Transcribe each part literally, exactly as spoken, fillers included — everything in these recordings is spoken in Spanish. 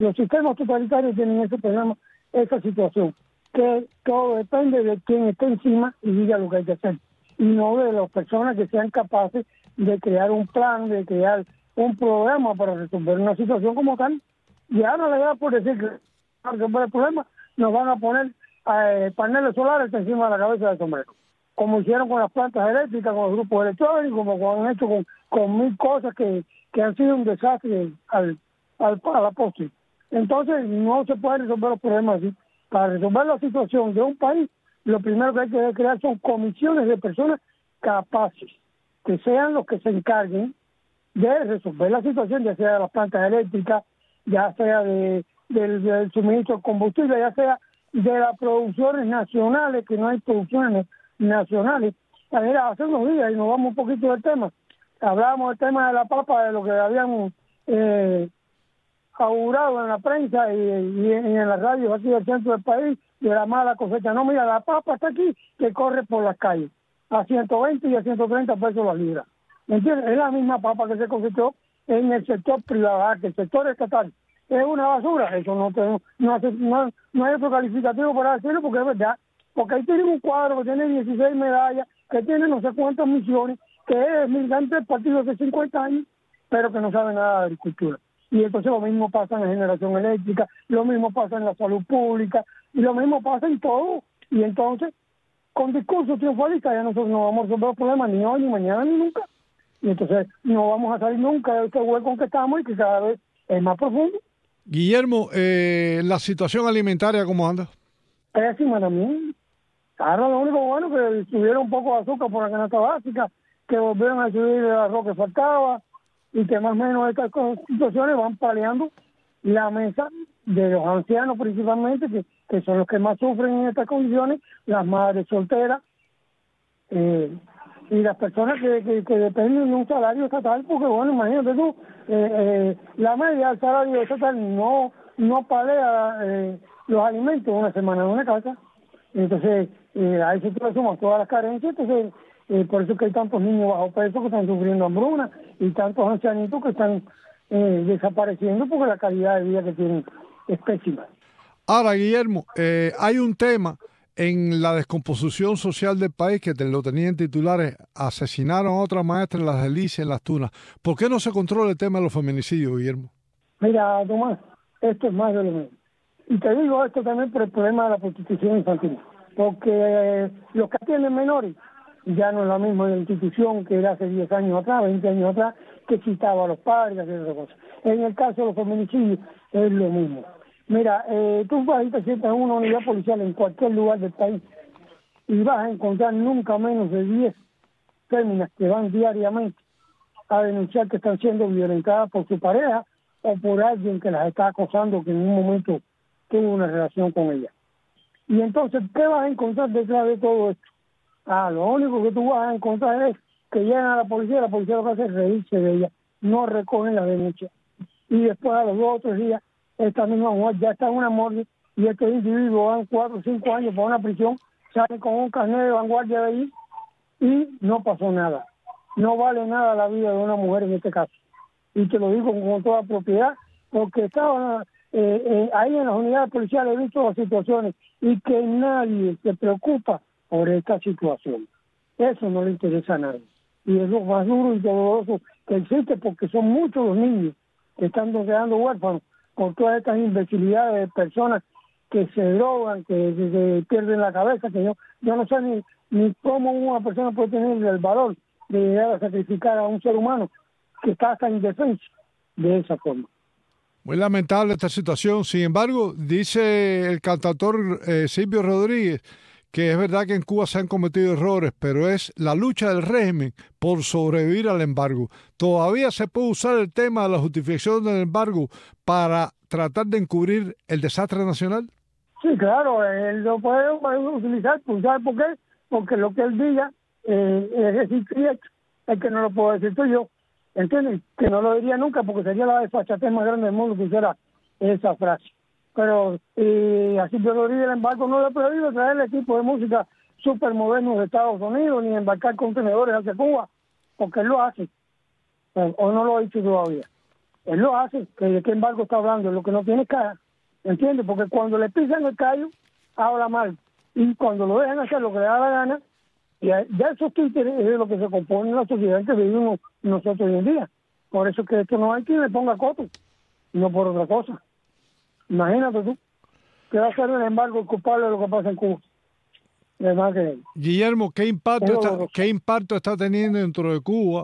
Los sistemas totalitarios tienen ese problema, esa situación, que todo depende de quien esté encima y diga lo que hay que hacer, y no de las personas que sean capaces de crear un plan, de crear un programa para resolver una situación como tal. Y ahora le da por decir que para resolver el problema nos van a poner eh, paneles solares encima de la cabeza del sombrero, como hicieron con las plantas eléctricas, con los grupos electrónicos, como han hecho con, con mil cosas que, que han sido un desastre al, al, a la postre. Entonces no se puede resolver los problemas así. Para resolver la situación de un país, lo primero que hay que crear son comisiones de personas capaces, que sean los que se encarguen de resolver la situación, ya sea de las plantas eléctricas, ya sea de, del, del suministro de combustible, ya sea de las producciones nacionales, que no hay producciones nacionales. A ver, hace unos días, y nos vamos un poquito del tema, hablábamos del tema de la papa, de lo que habíamos eh, augurado en la prensa y, y, en, y en las radios aquí del centro del país, de la mala cosecha. No, mira, la papa está aquí, que corre por las calles, a ciento veinte y a ciento treinta pesos la libra. ¿Me entiendes? Es la misma papa que se cosechó en el sector privado, que el sector estatal es una basura. Eso no tenemos, no, hace, no, no hay otro calificativo para decirlo, porque es verdad. Porque ahí tienen un cuadro que tiene dieciséis medallas, que tiene no sé cuántas misiones, que es militante del partido de cincuenta años, pero que no sabe nada de agricultura. Y entonces lo mismo pasa en la generación eléctrica, lo mismo pasa en la salud pública, y lo mismo pasa en todo. Y entonces, con discursos triunfalistas, ya nosotros no vamos a resolver los problemas ni hoy, ni mañana, ni nunca. Y entonces no vamos a salir nunca de este hueco en que estamos y que cada vez es más profundo. Guillermo, eh, ¿la situación alimentaria cómo anda? Pésima también. Ahora lo único bueno es que subieron un poco de azúcar por la canasta básica, que volvieron a subir el arroz que faltaba, y que más o menos estas situaciones van paliando la mesa de los ancianos principalmente, que, que son los que más sufren en estas condiciones, las madres solteras, eh, y las personas que, que, que dependen de un salario estatal, porque bueno, imagínate tú, eh, eh, la media del salario estatal no, no palea eh, los alimentos una semana en una casa. Entonces, eh, a eso te le suman todas las carencias. Entonces, eh, por eso es que hay tantos niños bajo peso que están sufriendo hambruna y tantos ancianitos que están eh, desapareciendo porque la calidad de vida que tienen es pésima. Ahora, Guillermo, eh, hay un tema en la descomposición social del país que te lo tenían titulares: asesinaron a otra maestra en Las Delicias, en Las Tunas. ¿Por qué no se controla el tema de los feminicidios, Guillermo? Mira, Tomás, esto es más de lo mismo. Y te digo esto también por el problema de la prostitución infantil, porque eh, los que atienden menores ya no es la misma institución que era hace diez años atrás, veinte años atrás, que citaba a los padres, que hacía esas cosas. En el caso de los feminicidios es lo mismo. Mira, eh, tú vas y te sientas en una unidad policial en cualquier lugar del país y vas a encontrar nunca menos de diez féminas que van diariamente a denunciar que están siendo violentadas por su pareja o por alguien que las está acosando, que en un momento tuvo una relación con ella. Y entonces, ¿qué vas a encontrar detrás de todo esto? Ah, lo único que tú vas a encontrar es que llegan a la policía, la policía lo que hace es reírse de ella, no recogen la denuncia. Y después, a los dos o tres días, esta misma mujer ya está en una morgue y este individuo van cuatro o cinco años por una prisión, sale con un carnet de vanguardia de ahí y no pasó nada. No vale nada la vida de una mujer en este caso. Y te lo digo con toda propiedad, porque estaba eh, eh, ahí en las unidades policiales, he visto las situaciones y que nadie se preocupa por esta situación. Eso no le interesa a nadie. Y es lo más duro y doloroso que existe, porque son muchos los niños que están quedando huérfanos por todas estas imbecilidades de personas que se drogan, que, que, que pierden la cabeza, que yo, yo no sé ni, ni cómo una persona puede tener el valor de llegar a sacrificar a un ser humano que está hasta indefenso de esa forma. Muy lamentable esta situación. Sin embargo, dice el cantautor eh, Silvio Rodríguez que es verdad que en Cuba se han cometido errores, pero es la lucha del régimen por sobrevivir al embargo. ¿Todavía se puede usar el tema de la justificación del embargo para tratar de encubrir el desastre nacional? Sí, claro, él lo puede utilizar, ¿sabes por qué? Porque lo que él diga eh, es decir, es que no lo puedo decir tú y yo, ¿entiendes? Que no lo diría nunca porque sería la desfachatez más grande del mundo que hiciera esa frase. Pero eh, así yo lo digo, el embargo no le he prohibido traer el equipo de música súper moderno de Estados Unidos, ni embarcar contenedores hacia Cuba, porque él lo hace, o, o no lo ha hecho todavía. él lo hace. Que ¿de qué embargo está hablando? Lo que no tiene cara, ¿entiendes? Porque cuando le pisan el callo, habla mal. Y cuando lo dejan hacer lo que le da la gana, y ya esos títeres es de lo que se compone la sociedad en que vivimos nosotros hoy en día. Por eso que esto no hay quien le ponga coto, no por otra cosa. Imagínate tú, que va a ser el embargo culpable de lo que pasa en Cuba. Además que, Guillermo, ¿qué impacto, está, ¿qué impacto está teniendo dentro de Cuba?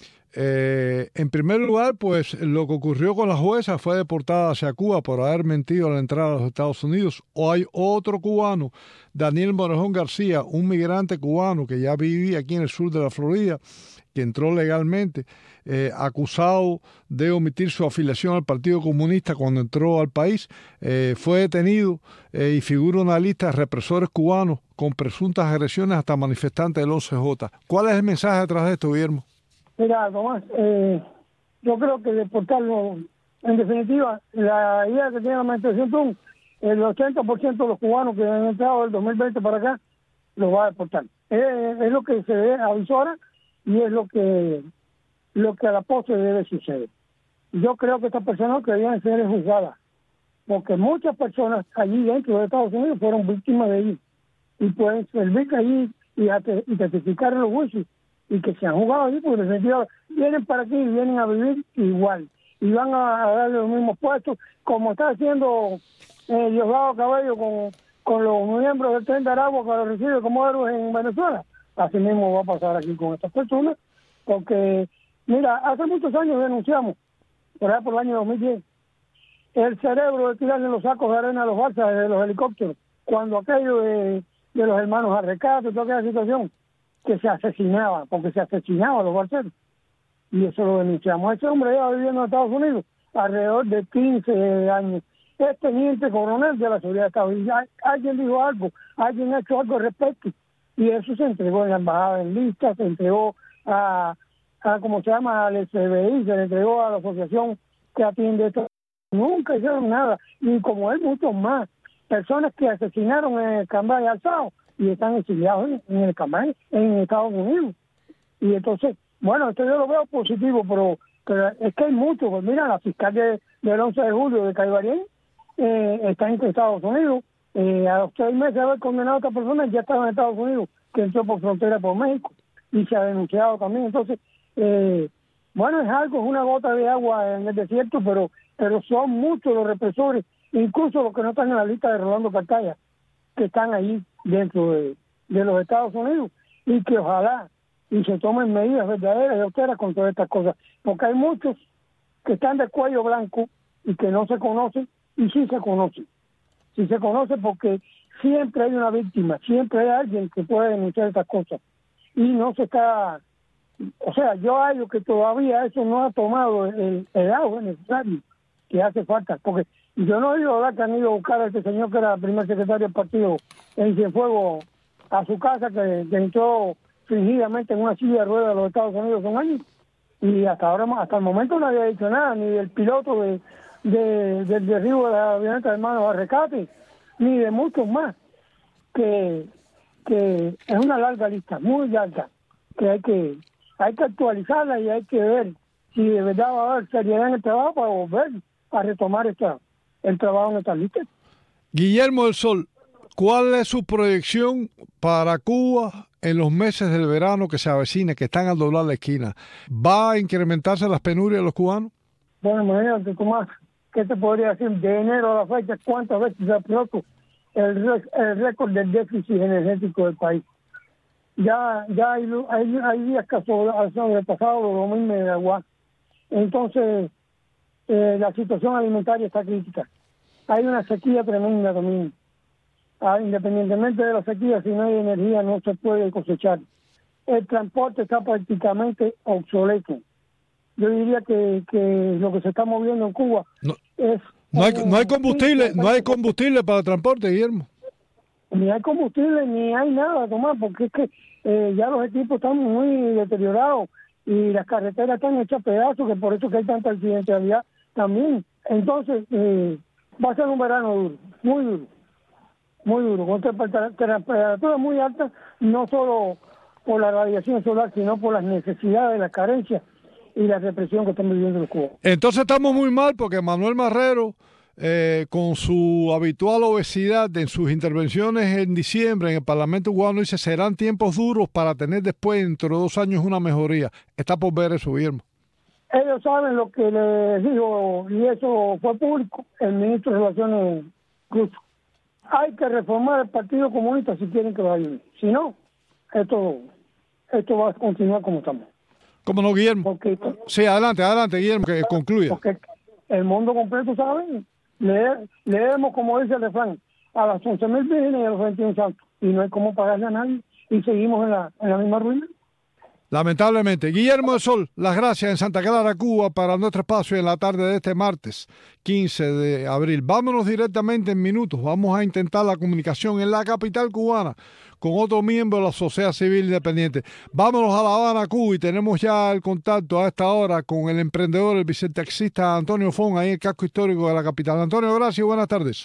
Eh, en primer lugar, pues lo que ocurrió con la jueza fue deportada hacia Cuba por haber mentido a la entrada a los Estados Unidos. O hay otro cubano, Daniel Morejón García, un migrante cubano que ya vivía aquí en el sur de la Florida, que entró legalmente, eh, acusado de omitir su afiliación al Partido Comunista cuando entró al país, eh, fue detenido eh, y figura en una lista de represores cubanos con presuntas agresiones hasta manifestantes del once J. ¿Cuál es el mensaje detrás de esto, Guillermo? Mira, Tomás, eh, yo creo que deportarlo, en definitiva, la idea que tiene la administración Trump, el ochenta por ciento de los cubanos que han entrado del dos mil veinte para acá, los va a deportar. Es, es lo que se ve avisora y es lo que lo que a la postre debe suceder. Yo creo que estas personas deberían ser juzgadas, porque muchas personas allí dentro de Estados Unidos fueron víctimas de ellos y pueden servir allí y, y testificar en los juicios y que se han jugado allí, porque en definitiva vienen para aquí y vienen a vivir igual y van a, a darle los mismos puestos como está haciendo eh, Diosdado Cabello con, con los miembros del Tren de Aragua que los recibe como héroes en Venezuela. Así mismo va a pasar aquí con estas personas, porque mira, hace muchos años denunciamos, por allá por el año dos mil diez, el cerebro de tirarle los sacos de arena a los balsas de los helicópteros, cuando aquello de, de los hermanos Arrecato y toda aquella situación, que se asesinaba, porque se asesinaba a los balseros. Y eso lo denunciamos. Ese hombre lleva viviendo en Estados Unidos alrededor de quince años. Es teniente coronel de la seguridad de Estados Unidos. Alguien dijo algo, alguien ha hecho algo al respecto. Y eso se entregó en la embajada en lista, se entregó a, a ¿cómo se llama?, al F B I, se le entregó a la asociación que atiende esto. Nunca hicieron nada. Y como él, muchos más. Personas que asesinaron en el Cambay Alzado y están exiliados en, en el Cambay, en Estados Unidos. Y entonces, bueno, esto yo lo veo positivo, pero, pero es que hay mucho. Pues mira, la fiscal de, del once de julio de Caibarien eh, está en Estados Unidos. Eh, a los tres meses de haber condenado a esta persona, ya estaba en Estados Unidos, que entró por frontera por México, y se ha denunciado también. Entonces, eh, bueno, es algo, es una gota de agua en el desierto, pero pero son muchos los represores, incluso los que no están en la lista de Rolando Cartaya, que están ahí dentro de, de los Estados Unidos, y que ojalá y se tomen medidas verdaderas y austeras con todas estas cosas, porque hay muchos que están de cuello blanco y que no se conocen, y sí se conocen. Sí se conoce porque siempre hay una víctima, siempre hay alguien que puede denunciar estas cosas, y no se está, o sea, yo hallo que todavía eso no ha tomado el, el auge necesario que hace falta, porque yo no he oído hablar que han ido a buscar a este señor que era el primer secretario del partido en Cienfuegos a su casa, que, que entró fingidamente en una silla de ruedas de los Estados Unidos un año, y hasta ahora, hasta el momento no había dicho nada, ni del piloto de, de del derribo de la avioneta de hermanos Arrecate, ni de muchos más, que, que es una larga lista, muy larga, que hay que hay que actualizarla y hay que ver si de verdad va a haber seriedad en el trabajo para volver a retomar esta, el trabajo en esta lista. Guillermo del Sol, ¿cuál es su proyección para Cuba en los meses del verano que se avecina, que están al doblar la esquina? ¿Va a incrementarse las penurias de los cubanos? Bueno, imagínate, Tomás, ¿qué te podría decir? De enero a la fecha, ¿cuántas veces se ha roto el, el récord del déficit energético del país? Ya ya hay, hay, hay días que han sobrepasado los dos mil megawatts. Entonces, eh, la situación alimentaria está crítica. Hay una sequía tremenda también. Ah, independientemente de la sequía, si no hay energía no se puede cosechar. El transporte está prácticamente obsoleto. Yo diría que, que lo que se está moviendo en Cuba no, es... No hay, no hay combustible, no hay combustible para el transporte, Guillermo. Ni hay combustible, ni hay nada, Tomás, porque es que eh, ya los equipos están muy deteriorados y las carreteras están hechas pedazos, que por eso que hay tanta accidentalidad también. Entonces, eh, va a ser un verano duro, muy duro, muy duro, con temperaturas muy altas, no solo por la radiación solar, sino por las necesidades, las carencias y la represión que están viviendo los cubanos. Entonces estamos muy mal porque Manuel Marrero, eh, con su habitual obesidad en sus intervenciones en diciembre en el Parlamento cubano, dice serán tiempos duros para tener después, dentro de dos años, una mejoría. Está por ver eso, Guillermo. Ellos saben lo que les dijo, y eso fue público, el ministro de Relaciones ruso. Hay que reformar el Partido Comunista si quieren que vaya bien. Si no, esto, esto va a continuar como estamos. ¿Cómo no, Guillermo? Porque, sí, adelante, adelante, Guillermo, que concluya. Porque el mundo completo sabe, leer, leemos como dice el refrán, a las once mil vírgenes y a los veintiún santos, y no hay cómo pagarle a nadie, y seguimos en la, en la misma ruina. Lamentablemente. Guillermo del Sol, las gracias en Santa Clara, Cuba, para nuestro espacio en la tarde de este martes quince de abril. Vámonos directamente en minutos. Vamos a intentar la comunicación en la capital cubana con otro miembro de la sociedad civil independiente. Vámonos a La Habana, Cuba, y tenemos ya el contacto a esta hora con el emprendedor, el vicetaxista Antonio Fon, ahí en el casco histórico de la capital. Antonio, gracias y buenas tardes.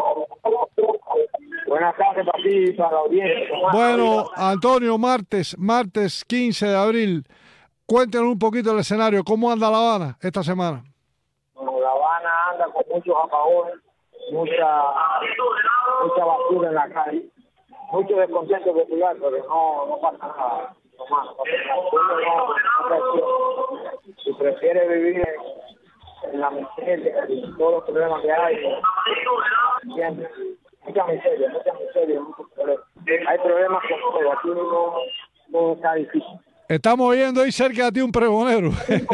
Buenas tardes para ti, para la audiencia. Bueno, Antonio, martes, martes quince de abril, cuéntenos un poquito el escenario. ¿Cómo anda La Habana esta semana? Bueno, La Habana anda con muchos apagones, mucha, mucha basura en la calle, mucho descontento popular, pero no, no pasa nada. No, más, no, no, no, si prefiere vivir en, en la miseria y todos los problemas que hay, ¿entiendes? Mucha miseria, mucha miseria, muchos problemas. Hay problemas con todo, aquí no, no está difícil. Estamos oyendo ahí cerca de ti un pregonero.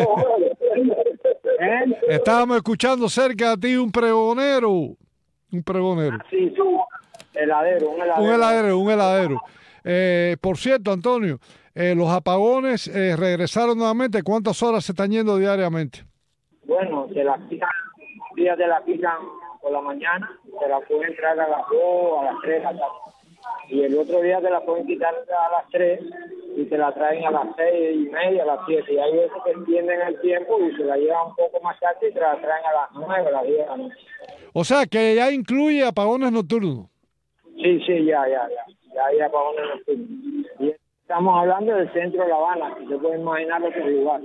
¿Eh? Estábamos escuchando cerca de ti un pregonero. Un pregonero. Ah, sí, sí. Heladero, un heladero. Un heladero, un heladero. Eh, por cierto, Antonio, eh, los apagones eh, regresaron nuevamente. ¿Cuántas horas se están yendo diariamente? Bueno, se la quitan, días de la quitan por la mañana, se la pueden entrar a las dos, a las tres de la tarde. Y el otro día te la pueden quitar a las tres y te la traen a las seis y media, a las siete. Y hay veces que extienden el tiempo y se la llevan un poco más tarde y te la traen a las nueve, a las diez de la noche. O sea, que ya incluye apagones nocturnos. Sí, sí, ya, ya, ya. Ya hay apagones nocturnos. Y estamos hablando del centro de La Habana, si se puede imaginar lo que es lugar.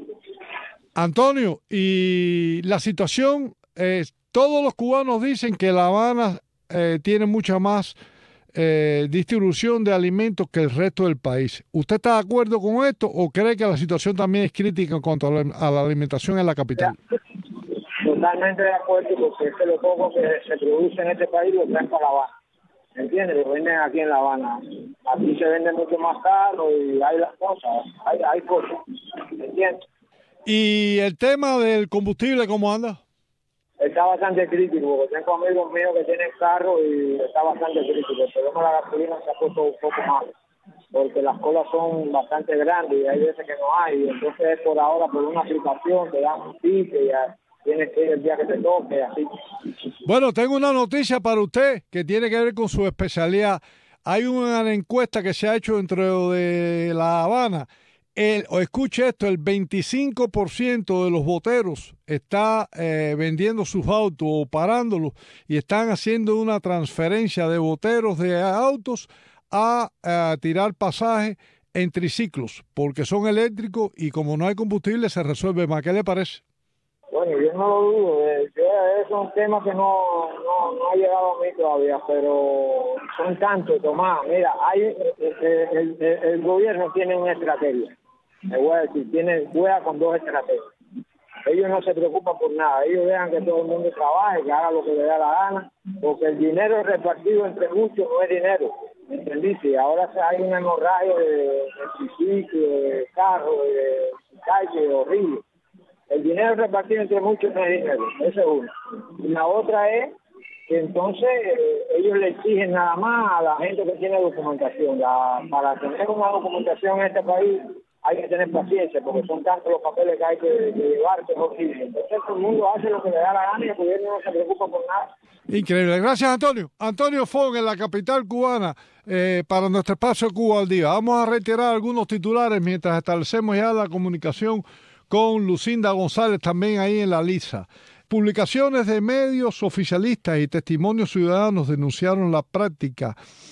Antonio, y la situación, eh, todos los cubanos dicen que La Habana eh, tiene mucha más eh, distribución de alimentos que el resto del país. ¿Usted está de acuerdo con esto o cree que la situación también es crítica en cuanto a la, a la alimentación en la capital? Totalmente de acuerdo, porque es que lo poco que se produce en este país lo traen para La Habana. ¿Entiendes? Lo venden aquí en La Habana. Aquí se vende mucho más caro y hay las cosas, hay, hay cosas. ¿Entiendes? ¿Y el tema del combustible cómo anda? Está bastante crítico, porque tengo amigos míos que tienen carro y está bastante crítico. El problema de la gasolina se ha puesto un poco mal, porque las colas son bastante grandes y hay veces que no hay. Y entonces por ahora, por una aplicación, te dan un ticket y ya tienes que ir el día que te toque, así. Bueno, tengo una noticia para usted que tiene que ver con su especialidad. Hay una encuesta que se ha hecho dentro de La Habana. El, o escuche esto, el veinticinco por ciento de los boteros está eh, vendiendo sus autos o parándolos y están haciendo una transferencia de boteros de autos a, a tirar pasajes en triciclos, porque son eléctricos y como no hay combustible se resuelve más. ¿Qué le parece? Bueno, yo no lo dudo. Eh, es un tema que no, no, no ha llegado a mí todavía, pero son tantos, Tomás. Mira, hay eh, el, el, el gobierno tiene una estrategia. Me voy a decir, tiene, juega con dos estrategias. Ellos no se preocupan por nada, ellos dejan que todo el mundo trabaje, que haga lo que le da la gana, porque el dinero repartido entre muchos no es dinero, ¿me entendiste? Ahora hay una hemorragia de, de triciclo, de carro, de calle, horrible. El dinero repartido entre muchos no es dinero, esa es una. Y la otra es que entonces eh, ellos le exigen nada más a la gente que tiene documentación. La, para tener una documentación en este país hay que tener paciencia, porque son tantos los papeles que hay que, que llevar, que es horrible. Entonces todo el mundo hace lo que le da la gana y el gobierno no se preocupa por nada. Increíble. Gracias, Antonio. Antonio Fon, en la capital cubana, eh, para nuestro espacio Cuba al Día. Vamos a retirar algunos titulares mientras establecemos ya la comunicación con Lucinda González, también ahí en la Lisa. Publicaciones de medios oficialistas y testimonios ciudadanos denunciaron la práctica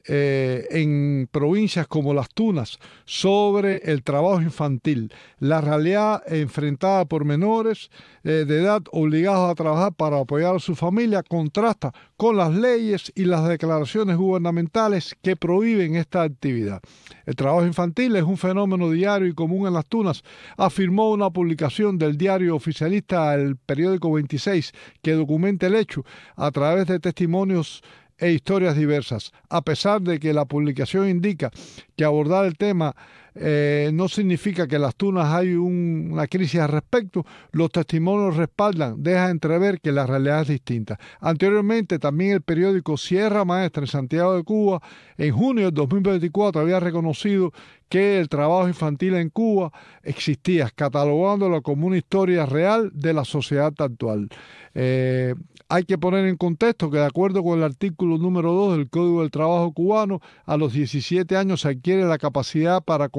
eh, en provincias como Las Tunas sobre el trabajo infantil, la realidad enfrentada por menores eh, de edad obligados a trabajar para apoyar a su familia, contrasta con las leyes y las declaraciones gubernamentales que prohíben esta actividad. El trabajo infantil es un fenómeno diario y común en Las Tunas, afirmó una publicación del diario oficialista El Periódico veintiséis que documenta el hecho a través de testimonios e historias diversas. A pesar de que la publicación indica que abordar el tema eh, no significa que en Las Tunas hay un, una crisis al respecto, los testimonios respaldan, deja entrever que la realidad es distinta. Anteriormente, también el periódico Sierra Maestra en Santiago de Cuba, en junio del dos mil veinticuatro, había reconocido que el trabajo infantil en Cuba existía, catalogándolo como una historia real de la sociedad actual. Eh, hay que poner en contexto que de acuerdo con el artículo número dos del Código del Trabajo cubano, a los diecisiete años se adquiere la capacidad para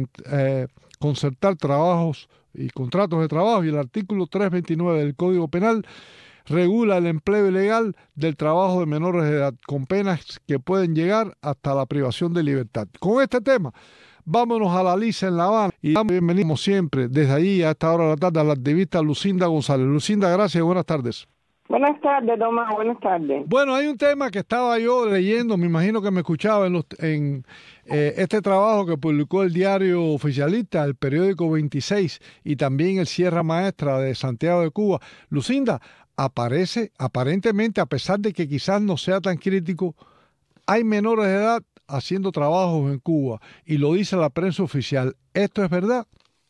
eh, concertar trabajos y contratos de trabajo, y el artículo trescientos veintinueve del Código Penal regula el empleo ilegal del trabajo de menores de edad, con penas que pueden llegar hasta la privación de libertad. Con este tema, vámonos a la Lisa en La Habana y damos bienvenido, como siempre, desde allí a esta hora de la tarde, a la activista Lucinda González. Lucinda, gracias y buenas tardes. Buenas tardes, Tomás, buenas tardes. Bueno, hay un tema que estaba yo leyendo, me imagino que me escuchaba en, los, en eh, este trabajo que publicó el diario oficialista, el periódico veintiséis y también el Sierra Maestra de Santiago de Cuba. Lucinda, aparece, aparentemente, a pesar de que quizás no sea tan crítico, hay menores de edad haciendo trabajos en Cuba y lo dice la prensa oficial. ¿Esto es verdad?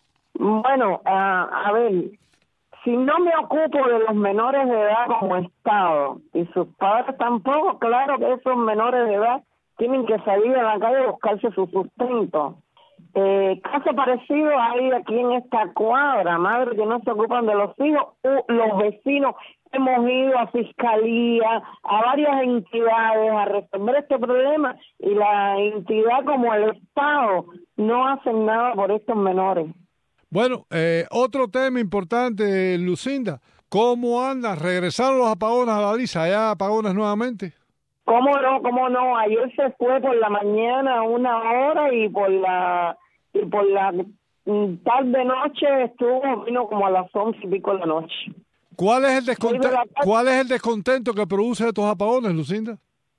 Bueno, uh, a ver, si no me ocupo de los menores de edad como Estado y sus padres tampoco, claro que esos menores de edad tienen que salir a la calle a buscarse su sustento. Eh, caso parecido hay aquí en esta cuadra, madres que no se ocupan de los hijos, uh, los vecinos. Hemos ido a fiscalía, a varias entidades a resolver este problema y la entidad como el Estado no hacen nada por estos menores. Bueno, eh, otro tema importante, Lucinda, ¿cómo andan? ¿Regresaron los apagones a la Lisa? ¿Hay apagones nuevamente? ¿Cómo no? ¿Cómo no? Ayer se fue por la mañana una hora y por la y por la tarde noche estuvo, vino como a las once y pico de la noche. ¿Cuál es el descontento, ¿cuál es el descontento que produce estos apagones, Lucinda?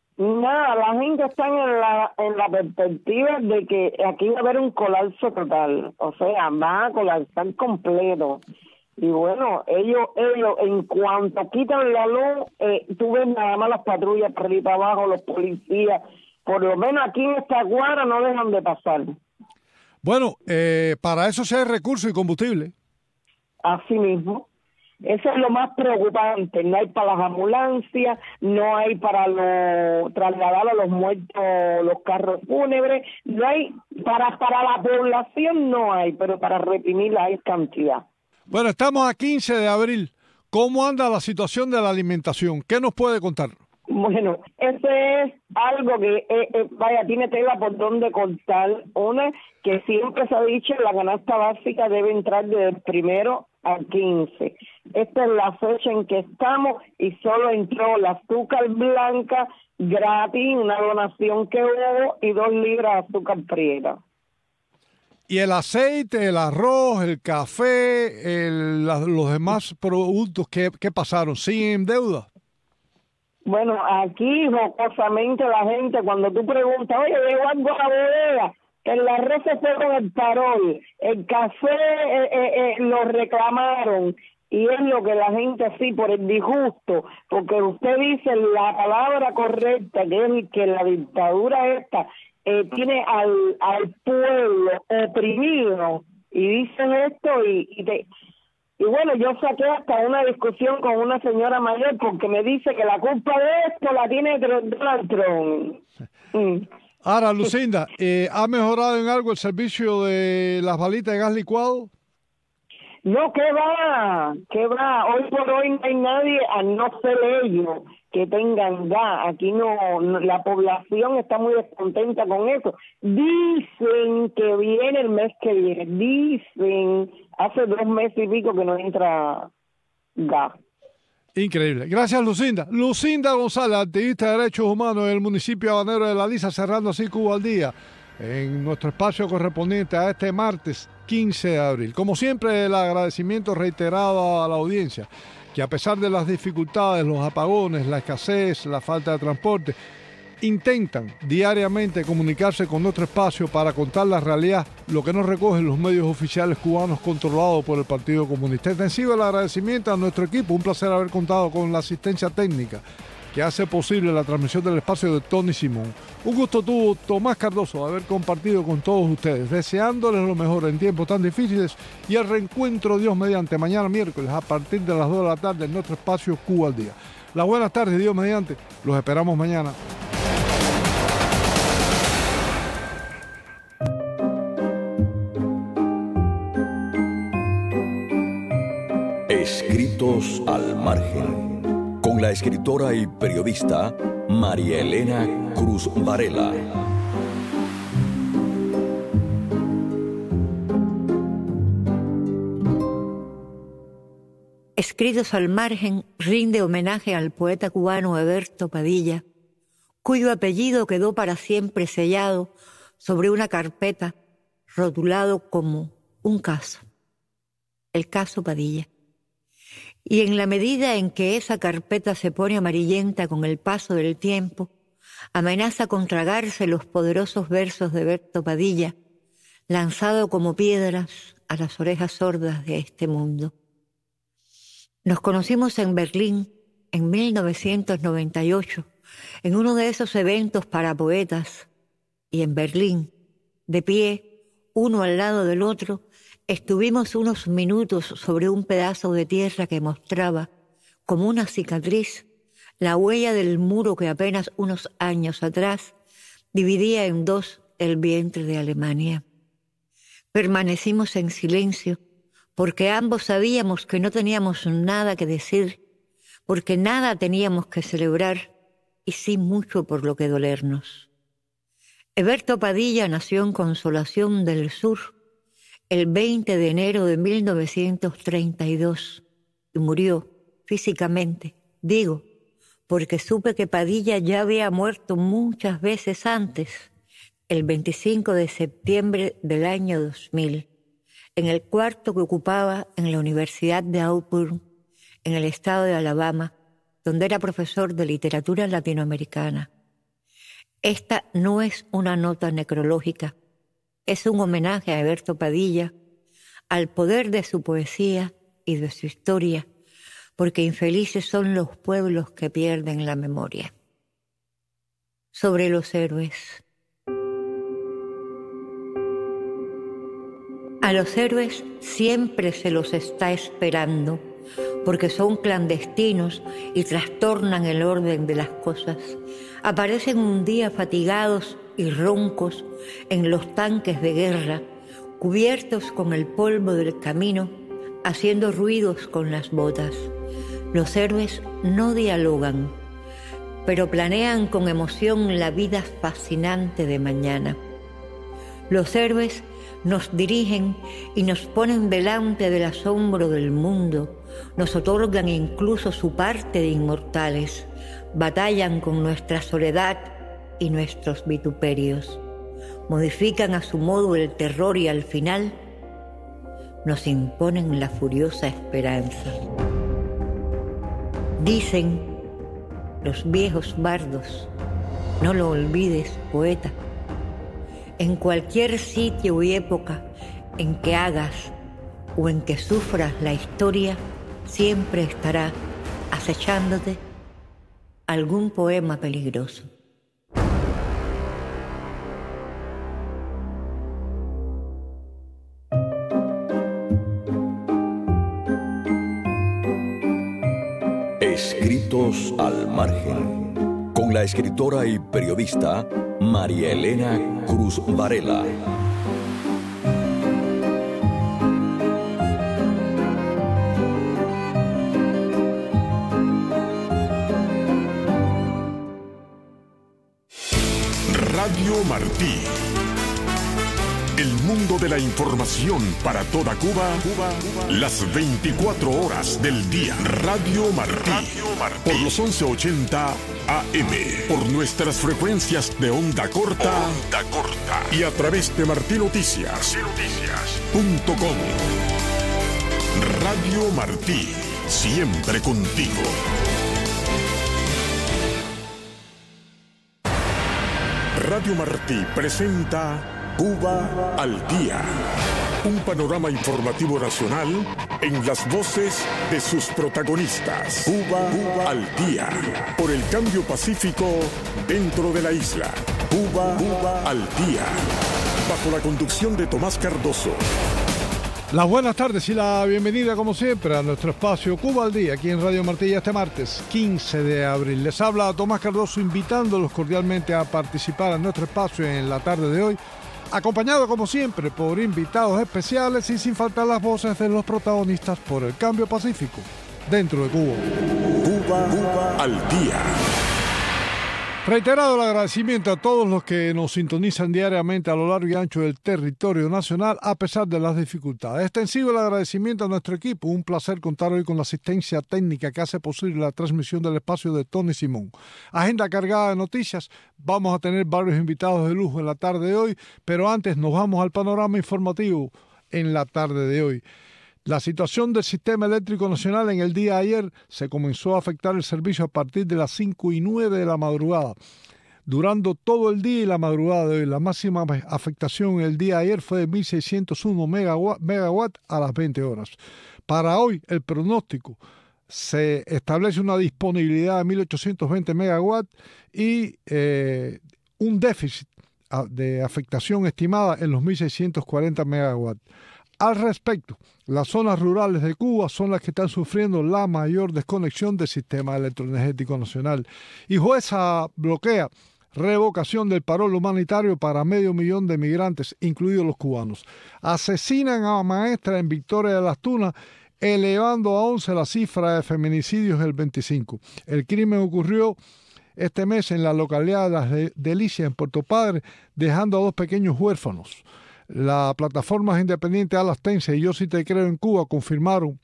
Nada, la gente está en la en la perspectiva de que aquí va a haber un colapso total, o sea, va a colapsar completo. Y bueno, ellos, ellos en cuanto quitan la luz, eh, tú ves nada más las patrullas por ahí para abajo, los policías, por lo menos aquí en esta cuadra no dejan de pasar. Bueno, eh, para eso sí hay recursos y combustible. Así mismo. Eso es lo más preocupante. No hay para las ambulancias, no hay para lo, trasladar a los muertos los carros fúnebres, no hay, para, para la población no hay, pero para reprimirla hay cantidad. Bueno, estamos a quince de abril. ¿Cómo anda la situación de la alimentación? ¿Qué nos puede contar? Bueno, ese es algo que, eh, eh, vaya, tiene tela por donde cortar. Una, que siempre se ha dicho, la canasta básica debe entrar del primero al quince. Esta es la fecha en que estamos y solo entró la azúcar blanca gratis, una donación que hubo, y dos libras de azúcar prieta. ¿Y el aceite, el arroz, el café, el, la, los demás productos que, que pasaron? ¿Siguen en deuda? Bueno, aquí jocosamente la gente, cuando tú preguntas, oye, ¿llegó algo a la bodega? El arroz se fue con el parol, el café eh, eh, eh, lo reclamaron, y es lo que la gente así, por el disgusto, porque usted dice la palabra correcta, que es que la dictadura esta eh, tiene al, al pueblo oprimido, y dicen esto, y, y te... Y bueno, yo saqué hasta una discusión con una señora mayor porque me dice que la culpa de esto la tiene Donald Trump. Mm. Ahora, Lucinda, eh, ¿ha mejorado en algo el servicio de las balitas de gas licuado? No, ¿qué va? ¿Qué va? Hoy por hoy no hay nadie, a no ser ellos, que tengan gas. Aquí no, no, la población está muy descontenta con eso. Dicen que viene el mes que viene. Dicen, hace dos meses y pico que no entra gas. Increíble. Gracias, Lucinda. Lucinda González, activista de derechos humanos del municipio habanero de La Lisa, cerrando así Cuba al Día en nuestro espacio correspondiente a este martes quince de abril. Como siempre, el agradecimiento reiterado a la audiencia, que a pesar de las dificultades, los apagones, la escasez, la falta de transporte, intentan diariamente comunicarse con nuestro espacio para contar la realidad, lo que nos recogen los medios oficiales cubanos controlados por el Partido Comunista. Extensivo el agradecimiento a nuestro equipo, un placer haber contado con la asistencia técnica que hace posible la transmisión del espacio de Tony Simón. Un gusto tuvo Tomás Cardoso haber compartido con todos ustedes, deseándoles lo mejor en tiempos tan difíciles y el reencuentro, Dios mediante, mañana miércoles a partir de las dos de la tarde en nuestro espacio Cuba al Día. Las buenas tardes, Dios mediante, los esperamos mañana. Escritos al margen, con la escritora y periodista María Elena Cruz Varela. Escritos al margen rinde homenaje al poeta cubano Eberto Padilla, cuyo apellido quedó para siempre sellado sobre una carpeta rotulado como un caso, el caso Padilla. Y en la medida en que esa carpeta se pone amarillenta con el paso del tiempo, amenaza con tragarse los poderosos versos de Eberto Padilla, lanzado como piedras a las orejas sordas de este mundo. Nos conocimos en Berlín en mil novecientos noventa y ocho, en uno de esos eventos para poetas, y en Berlín, de pie, uno al lado del otro, estuvimos unos minutos sobre un pedazo de tierra que mostraba, como una cicatriz, la huella del muro que apenas unos años atrás dividía en dos el vientre de Alemania. Permanecimos en silencio, porque ambos sabíamos que no teníamos nada que decir, porque nada teníamos que celebrar y sí mucho por lo que dolernos. Eberto Padilla nació en Consolación del Sur el veinte de enero de mil novecientos treinta y dos y murió físicamente, digo, porque supe que Padilla ya había muerto muchas veces antes, el veinticinco de septiembre del año dos mil, en el cuarto que ocupaba en la Universidad de Auburn, en el estado de Alabama, donde era profesor de literatura latinoamericana. Esta no es una nota necrológica, es un homenaje a Eberto Padilla, al poder de su poesía y de su historia, porque infelices son los pueblos que pierden la memoria. Sobre los héroes. A los héroes siempre se los está esperando, porque son clandestinos y trastornan el orden de las cosas. Aparecen un día fatigados y roncos en los tanques de guerra, cubiertos con el polvo del camino, haciendo ruidos con las botas. Los héroes no dialogan, pero planean con emoción la vida fascinante de mañana. Los héroes nos dirigen y nos ponen delante del asombro del mundo, nos otorgan incluso su parte de inmortales, batallan con nuestra soledad y nuestros vituperios, modifican a su modo el terror y al final nos imponen la furiosa esperanza. Dicen los viejos bardos, no lo olvides, poeta, en cualquier sitio y época en que hagas o en que sufras la historia, siempre estará acechándote algún poema peligroso. Escritos al margen, con la escritora y periodista María Elena Cruz Varela. Radio Martí. El mundo de la información para toda Cuba, Cuba, Cuba. Las veinticuatro horas del día. Radio Martí. Radio Martí. Por los once ochenta A M. Por nuestras frecuencias de onda corta. Onda corta. Y a través de martí noticias punto com. Radio Martí. Siempre contigo. Radio Martí presenta Cuba al Día, un panorama informativo nacional en las voces de sus protagonistas. Cuba, Cuba al Día, por el cambio pacífico dentro de la isla. Cuba, Cuba al Día, bajo la conducción de Tomás Cardoso. Las buenas tardes y la bienvenida, como siempre, a nuestro espacio Cuba al Día, aquí en Radio Martí, este martes quince de abril. Les habla Tomás Cardoso, invitándolos cordialmente a participar en nuestro espacio en la tarde de hoy, acompañado, como siempre, por invitados especiales y sin faltar las voces de los protagonistas por el cambio pacífico dentro de Cuba. Cuba, Cuba al Día. Reiterado el agradecimiento a todos los que nos sintonizan diariamente a lo largo y ancho del territorio nacional, a pesar de las dificultades. Extensivo el agradecimiento a nuestro equipo. Un placer contar hoy con la asistencia técnica que hace posible la transmisión del espacio de Tony Simón. Agenda cargada de noticias. Vamos a tener varios invitados de lujo en la tarde de hoy, pero antes nos vamos al panorama informativo en la tarde de hoy. La situación del sistema eléctrico nacional en el día de ayer se comenzó a afectar el servicio a partir de las cinco y nueve de la madrugada, durando todo el día y la madrugada de hoy. La máxima afectación en el día de ayer fue de mil seiscientos uno megawatts a las veinte horas. Para hoy, el pronóstico se establece una disponibilidad de mil ochocientos veinte megawatts y eh, un déficit de afectación estimada en los mil seiscientos cuarenta megawatts. Al respecto, las zonas rurales de Cuba son las que están sufriendo la mayor desconexión del sistema electroenergético nacional. Y jueza bloquea revocación del parol humanitario para medio millón de migrantes, incluidos los cubanos. Asesinan a maestra en Victoria de las Tunas, elevando a once la cifra de feminicidios del veinticinco. El crimen ocurrió este mes en la localidad de Las Delicias, en Puerto Padre, dejando a dos pequeños huérfanos. Las plataformas independientes Alastense y Yo Sí Te Creo en Cuba confirmaron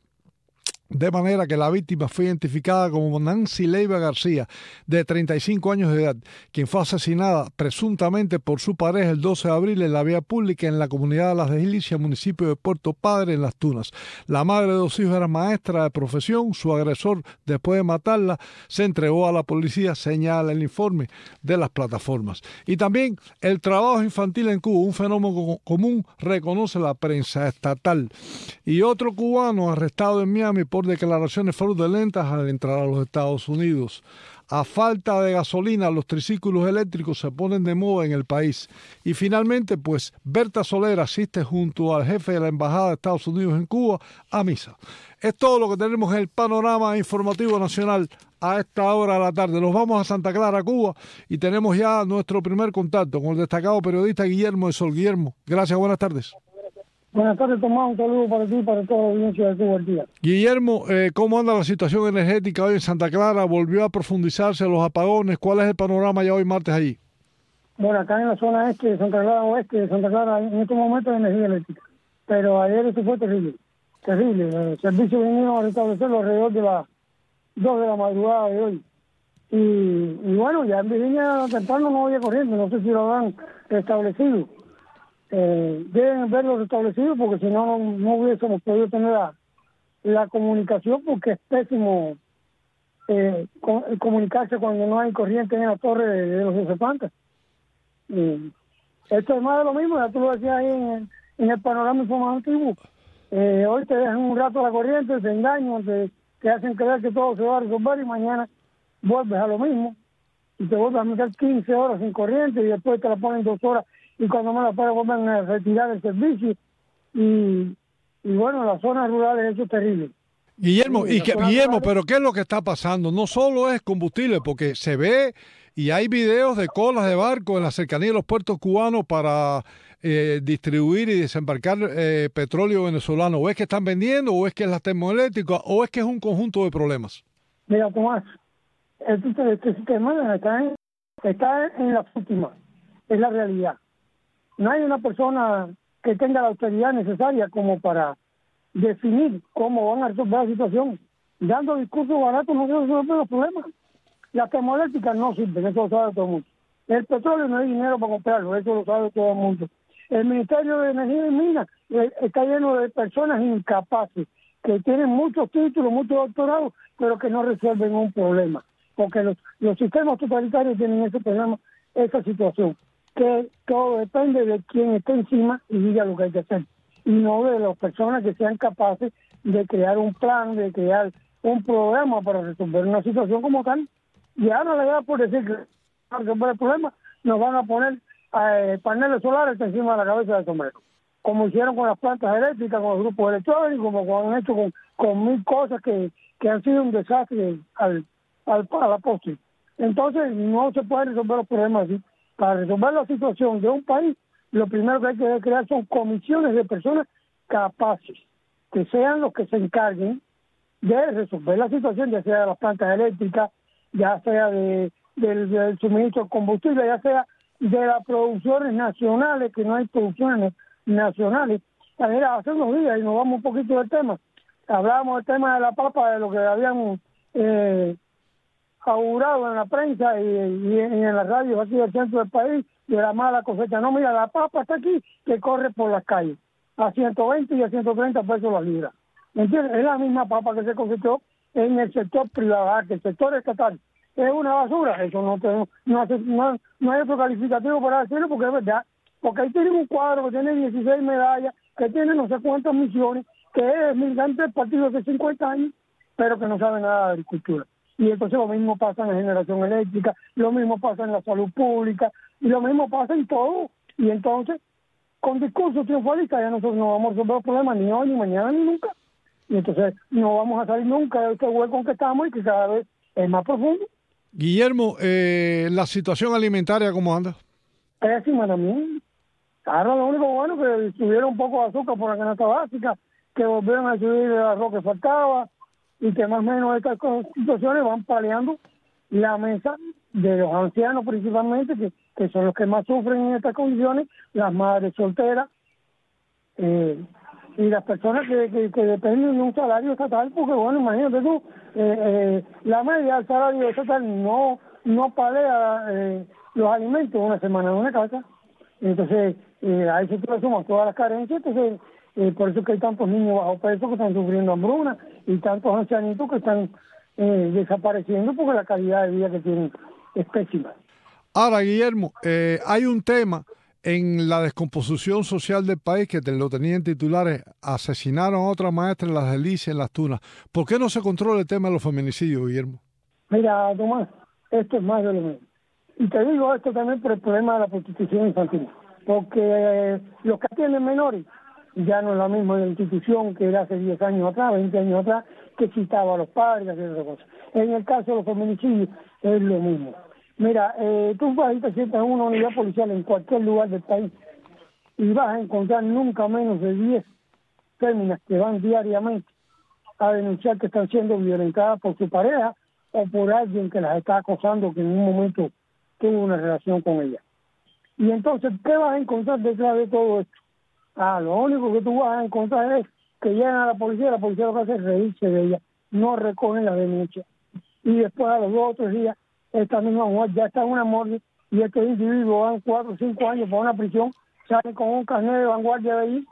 de manera que la víctima fue identificada como Nancy Leiva García, de treinta y cinco años de edad, quien fue asesinada presuntamente por su pareja el doce de abril en la vía pública en la comunidad de Las Delicias, municipio de Puerto Padre, en Las Tunas. La madre de dos hijos era maestra de profesión. Su agresor, después de matarla, se entregó a la policía, señala el informe de las plataformas. Y también el trabajo infantil en Cuba, un fenómeno común, reconoce la prensa estatal. Y otro cubano arrestado en Miami por declaraciones fraudulentas al entrar a los Estados Unidos. A falta de gasolina, los triciclos eléctricos se ponen de moda en el país. Y finalmente, pues, Berta Soler asiste junto al jefe de la Embajada de Estados Unidos en Cuba a misa. Es todo lo que tenemos en el panorama informativo nacional a esta hora de la tarde. Nos vamos a Santa Clara, Cuba, y tenemos ya nuestro primer contacto con el destacado periodista Guillermo de Sol. Guillermo, gracias, buenas tardes. Buenas tardes, Tomás. Un saludo para ti y para toda la audiencia de Cuba al Día. Guillermo, eh, ¿cómo anda la situación energética hoy en Santa Clara? ¿Volvió a profundizarse los apagones? ¿Cuál es el panorama ya hoy martes allí? Bueno, acá en la zona este de Santa Clara Oeste, de Santa Clara, en estos momentos hay energía eléctrica. Pero ayer eso fue terrible, terrible. El servicio vinieron a restablecerlo alrededor de las dos de la madrugada de hoy. Y, y bueno, ya en Virginia temprano no había corriente, no sé si lo han restablecido. Eh, deben verlo restablecido porque si no, no, no hubiésemos podido tener la, la comunicación, porque es pésimo eh, com, comunicarse cuando no hay corriente en la torre de, de los ocupantes. Eh, esto es más de lo mismo, ya tú lo decías ahí en, en el panorama informativo. Eh, hoy te dejan un rato la corriente, te engañan, te, te hacen creer que todo se va a resolver y mañana vuelves a lo mismo y te vuelves a meter quince horas sin corriente y después te la ponen dos horas y cuando me la pueden vuelven a retirar el servicio y, y bueno, en las zonas rurales eso es terrible. Guillermo, sí, y que, Guillermo, rurales, pero ¿qué es lo que está pasando? No solo es combustible, porque se ve y hay videos de colas de barcos en la cercanía de los puertos cubanos para eh, distribuir y desembarcar eh, petróleo venezolano. ¿O es que están vendiendo, o es que es la termoeléctrica, o es que es un conjunto de problemas? Mira, Tomás, este, este sistema está en, está en la última, es la realidad. No hay una persona que tenga la autoridad necesaria como para definir cómo van a resolver la situación. Dando discursos baratos no se resuelven los problemas. Las termoeléctricas no sirven, eso lo sabe todo el mundo. El petróleo no hay dinero para comprarlo, eso lo sabe todo el mundo. El Ministerio de Energía y Minas eh, está lleno de personas incapaces, que tienen muchos títulos, muchos doctorados, pero que no resuelven un problema. Porque los, los sistemas totalitarios tienen ese problema, esa situación, que todo depende de quien esté encima y diga lo que hay que hacer, y no de las personas que sean capaces de crear un plan, de crear un programa para resolver una situación como tal. Y ahora le da por decir que para resolver el problema nos van a poner eh, paneles solares encima de la cabeza del sombrero, como hicieron con las plantas eléctricas, con los grupos electrónicos, como han hecho con, con mil cosas que, que han sido un desastre al, al, a la postre. Entonces no se puede resolver los problemas así. Para resolver la situación de un país, lo primero que hay que crear son comisiones de personas capaces, que sean los que se encarguen de resolver la situación, ya sea de las plantas eléctricas, ya sea de, del, del suministro de combustible, ya sea de las producciones nacionales, que no hay producciones nacionales. Mira, hace unos días, y nos vamos un poquito del tema, hablábamos del tema de la papa, de lo que habíamos eh, augurado en la prensa y, y en, en las radios aquí del centro del país, de la mala cosecha. No, mira, la papa está aquí, que corre por las calles, a ciento veinte y a ciento treinta pesos la libra. ¿Me entiendes? Es la misma papa que se cosechó en el sector privado, que el sector estatal es una basura. Eso no tenemos, no, hace, no, no hay otro calificativo para decirlo, porque es verdad. Porque ahí tienen un cuadro que tiene dieciséis medallas, que tiene no sé cuántas misiones, que es militante del partido de cincuenta años, pero que no sabe nada de agricultura. Y entonces lo mismo pasa en la generación eléctrica, lo mismo pasa en la salud pública, y lo mismo pasa en todo. Y entonces, con discursos triunfalistas, ya nosotros no vamos a resolver los problemas ni hoy, ni mañana, ni nunca. Y entonces no vamos a salir nunca de este hueco en que estamos y que cada vez es más profundo. Guillermo, eh, la situación alimentaria, ¿cómo anda? Pésima también. Ahora lo único bueno que subieron un poco de azúcar por la canasta básica, que volvieron a subir el arroz que faltaba, y que más o menos estas situaciones van paliando la mesa de los ancianos principalmente, que, que son los que más sufren en estas condiciones, las madres solteras, eh, y las personas que, que, que dependen de un salario estatal, porque bueno, imagínate tú, eh, eh, la media del salario estatal no, no palea eh, los alimentos una semana en una casa. Entonces, eh, a eso tú le sumas todas las carencias, entonces eh, por eso es que hay tantos niños bajo peso que están sufriendo hambruna y tantos ancianitos que están eh, desapareciendo porque la calidad de vida que tienen es pésima. Ahora, Guillermo, eh, hay un tema en la descomposición social del país que te lo tenían titulares: asesinaron a otra maestra en Las Delicias, en Las Tunas. ¿Por qué no se controla el tema de los feminicidios, Guillermo? Mira, Tomás, esto es más de lo mismo. Y te digo esto también por el problema de la prostitución infantil, porque eh, los que atienden menores ya no es la misma institución que era hace diez años atrás, veinte años atrás, que citaba a los padres, que hacía otra cosa. En el caso de los feminicidios es lo mismo. Mira, eh, tú vas y te sientas en una unidad policial en cualquier lugar del país y vas a encontrar nunca menos de diez féminas que van diariamente a denunciar que están siendo violentadas por su pareja o por alguien que las está acosando, que en un momento tuvo una relación con ella. Y entonces, ¿qué vas a encontrar detrás de todo esto? Ah, lo único que tú vas a encontrar es que llegan a la policía, la policía lo que hace es reírse de ella, no recogen la denuncia. Y después, a los dos o tres días, esta misma mujer ya está en una morgue y estos individuos van cuatro o cinco años para una prisión, salen con un carnet de vanguardia de ahí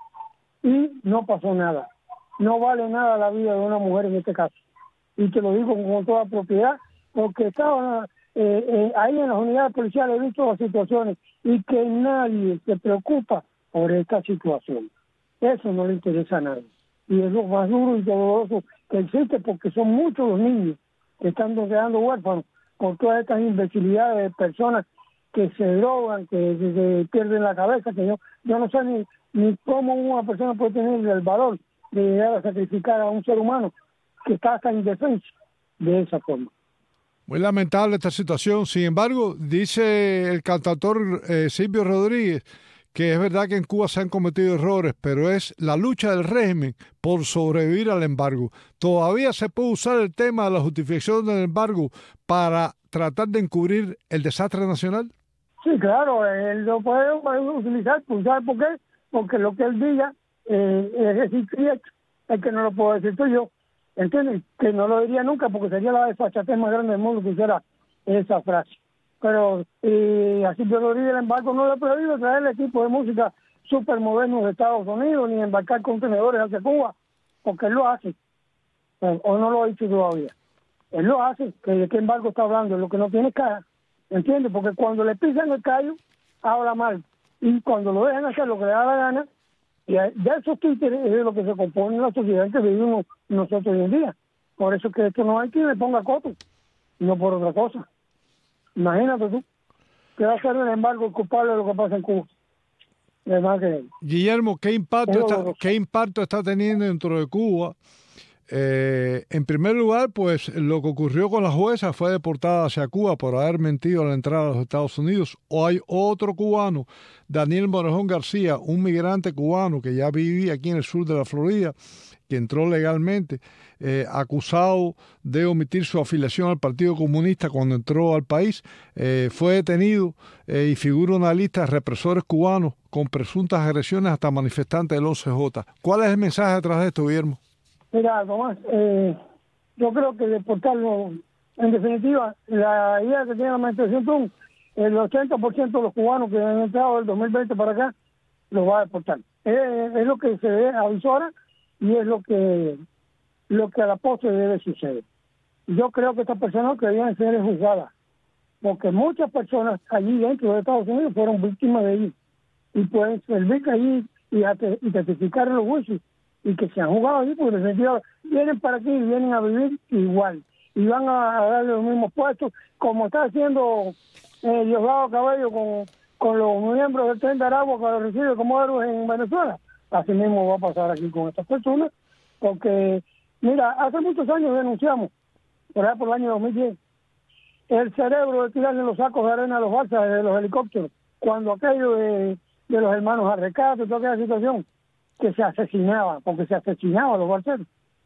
y no pasó nada. No vale nada la vida de una mujer en este caso. Y te lo digo con toda propiedad, porque estaba eh, eh, ahí en las unidades policiales, he visto las situaciones y que nadie se preocupa por esta situación. Eso no le interesa a nadie. Y es lo más duro y doloroso que existe, porque son muchos los niños que están quedando huérfanos por todas estas imbecilidades de personas que se drogan, que, que, que pierden la cabeza, que yo yo no sé ni, ni cómo una persona puede tener el valor de llegar a sacrificar a un ser humano que está hasta indefenso de esa forma. Muy lamentable esta situación. Sin embargo, dice el cantautor eh, Silvio Rodríguez que es verdad que en Cuba se han cometido errores, pero es la lucha del régimen por sobrevivir al embargo. ¿Todavía se puede usar el tema de la justificación del embargo para tratar de encubrir el desastre nacional? Sí, claro, él lo puede utilizar, ¿sabes por qué? porque lo que él diga eh, es decir, es que no lo puedo decir tú yo, ¿entiendes? Que no lo diría nunca porque sería la desfachatez más grande del mundo que hiciera esa frase. Pero y así yo lo digo, el embargo no le he prohibido traer el equipo de música súper moderno de Estados Unidos, ni embarcar contenedores hacia Cuba, porque él lo hace, o, o no lo ha dicho todavía. Él lo hace, que de qué embargo está hablando, lo que no tiene cara, ¿entiendes? Porque cuando le pisan el callo, habla mal, y cuando lo dejan hacer lo que le da la gana, y de esos títeres es de lo que se compone la sociedad en que vivimos nosotros hoy en día. Por eso es que esto no hay quien le ponga coto, no por otra cosa. Imagínate tú, que va a ser el embargo culpable de lo que pasa en Cuba. Que... Guillermo, ¿qué impacto, está, ¿qué impacto está teniendo dentro de Cuba? Eh, en primer lugar, pues lo que ocurrió con la jueza fue deportada hacia Cuba por haber mentido a la entrada a los Estados Unidos. O hay otro cubano, Daniel Morejón García, un migrante cubano que ya vivía aquí en el sur de la Florida, que entró legalmente, eh, acusado de omitir su afiliación al Partido Comunista cuando entró al país, eh, fue detenido eh, y figura en una lista de represores cubanos con presuntas agresiones hasta manifestantes del once J. ¿Cuál es el mensaje detrás de esto, Guillermo? Mira, Tomás, eh, yo creo que deportarlo, en definitiva, la idea que tiene la administración Trump, el ochenta por ciento de los cubanos que han entrado del dos mil veinte para acá, los va a deportar. Es, es lo que se ve avisora y es lo que lo que a la postre debe suceder. Yo creo que estas personas que deben ser juzgadas, porque muchas personas allí dentro de Estados Unidos fueron víctimas de ellos y pueden servir allí y, y testificar en los juicios y que se han jugado allí, porque en sentido vienen para aquí y vienen a vivir igual y van a, a darle los mismos puestos como está haciendo eh, Diosdado Cabello con, con los miembros del Tren de Aragua que los recibe como héroes en Venezuela. Así mismo va a pasar aquí con estas personas, porque mira, hace muchos años denunciamos, por allá por el año dos mil diez, el cerebro de tirarle los sacos de arena a los balsas de los helicópteros, cuando aquello de, de los hermanos Arrecato y toda aquella situación, que se asesinaba, porque se asesinaba a los balseros.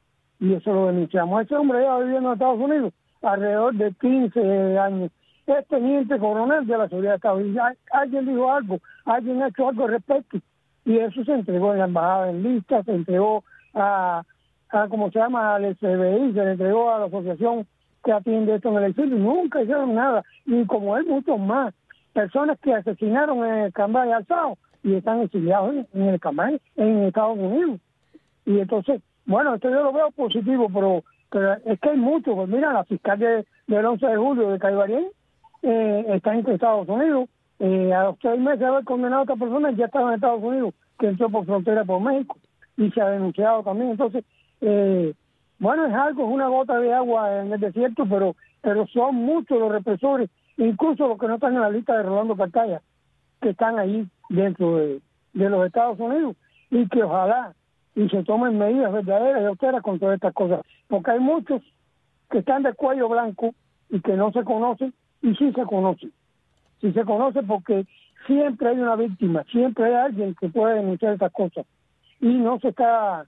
Y eso lo denunciamos. Ese hombre ya viviendo en Estados Unidos alrededor de quince años. Es teniente coronel de la seguridad de Estados Unidos. Alguien dijo algo, alguien ha hecho algo al respecto. Y eso se entregó en la embajada en lista, se entregó a, a ¿cómo se llama?, al F B I, se le entregó a la asociación que atiende esto en el exilio. Nunca hicieron nada. Y como hay muchos más, personas que asesinaron en el Cambay alzado y están exiliados en, en el Cambay, en Estados Unidos. Y entonces, bueno, esto yo lo veo positivo, pero, pero es que hay muchos. Pues mira, la fiscal de, del once de julio de Caibarien eh, está en Estados Unidos. Eh, a los seis meses de haber condenado a esta persona ya estaba en Estados Unidos, que entró por frontera por México y se ha denunciado también. Entonces, eh, bueno, es algo, es una gota de agua en el desierto, pero pero son muchos los represores, incluso los que no están en la lista de Rolando Cartaya, que están ahí dentro de, de los Estados Unidos, y que ojalá y se tomen medidas verdaderas y austeras con todas estas cosas, porque hay muchos que están de cuello blanco y que no se conocen, y sí se conocen. Sí se conoce porque siempre hay una víctima, siempre hay alguien que puede denunciar estas cosas, y no se está,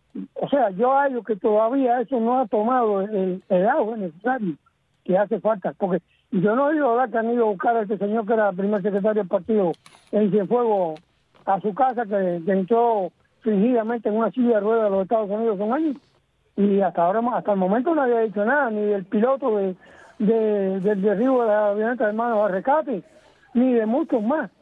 o sea, yo hallo que todavía eso no ha tomado el, el auge necesario que hace falta, porque yo no he oído hablar que han ido a buscar a este señor que era el primer secretario del partido en Cienfuegos a su casa, que, que entró fingidamente en una silla de ruedas de los Estados Unidos hace un año, y hasta ahora, hasta el momento no había dicho nada, ni del piloto de, de del derribo de la avioneta de hermanos Arrecate, ni de muchos más,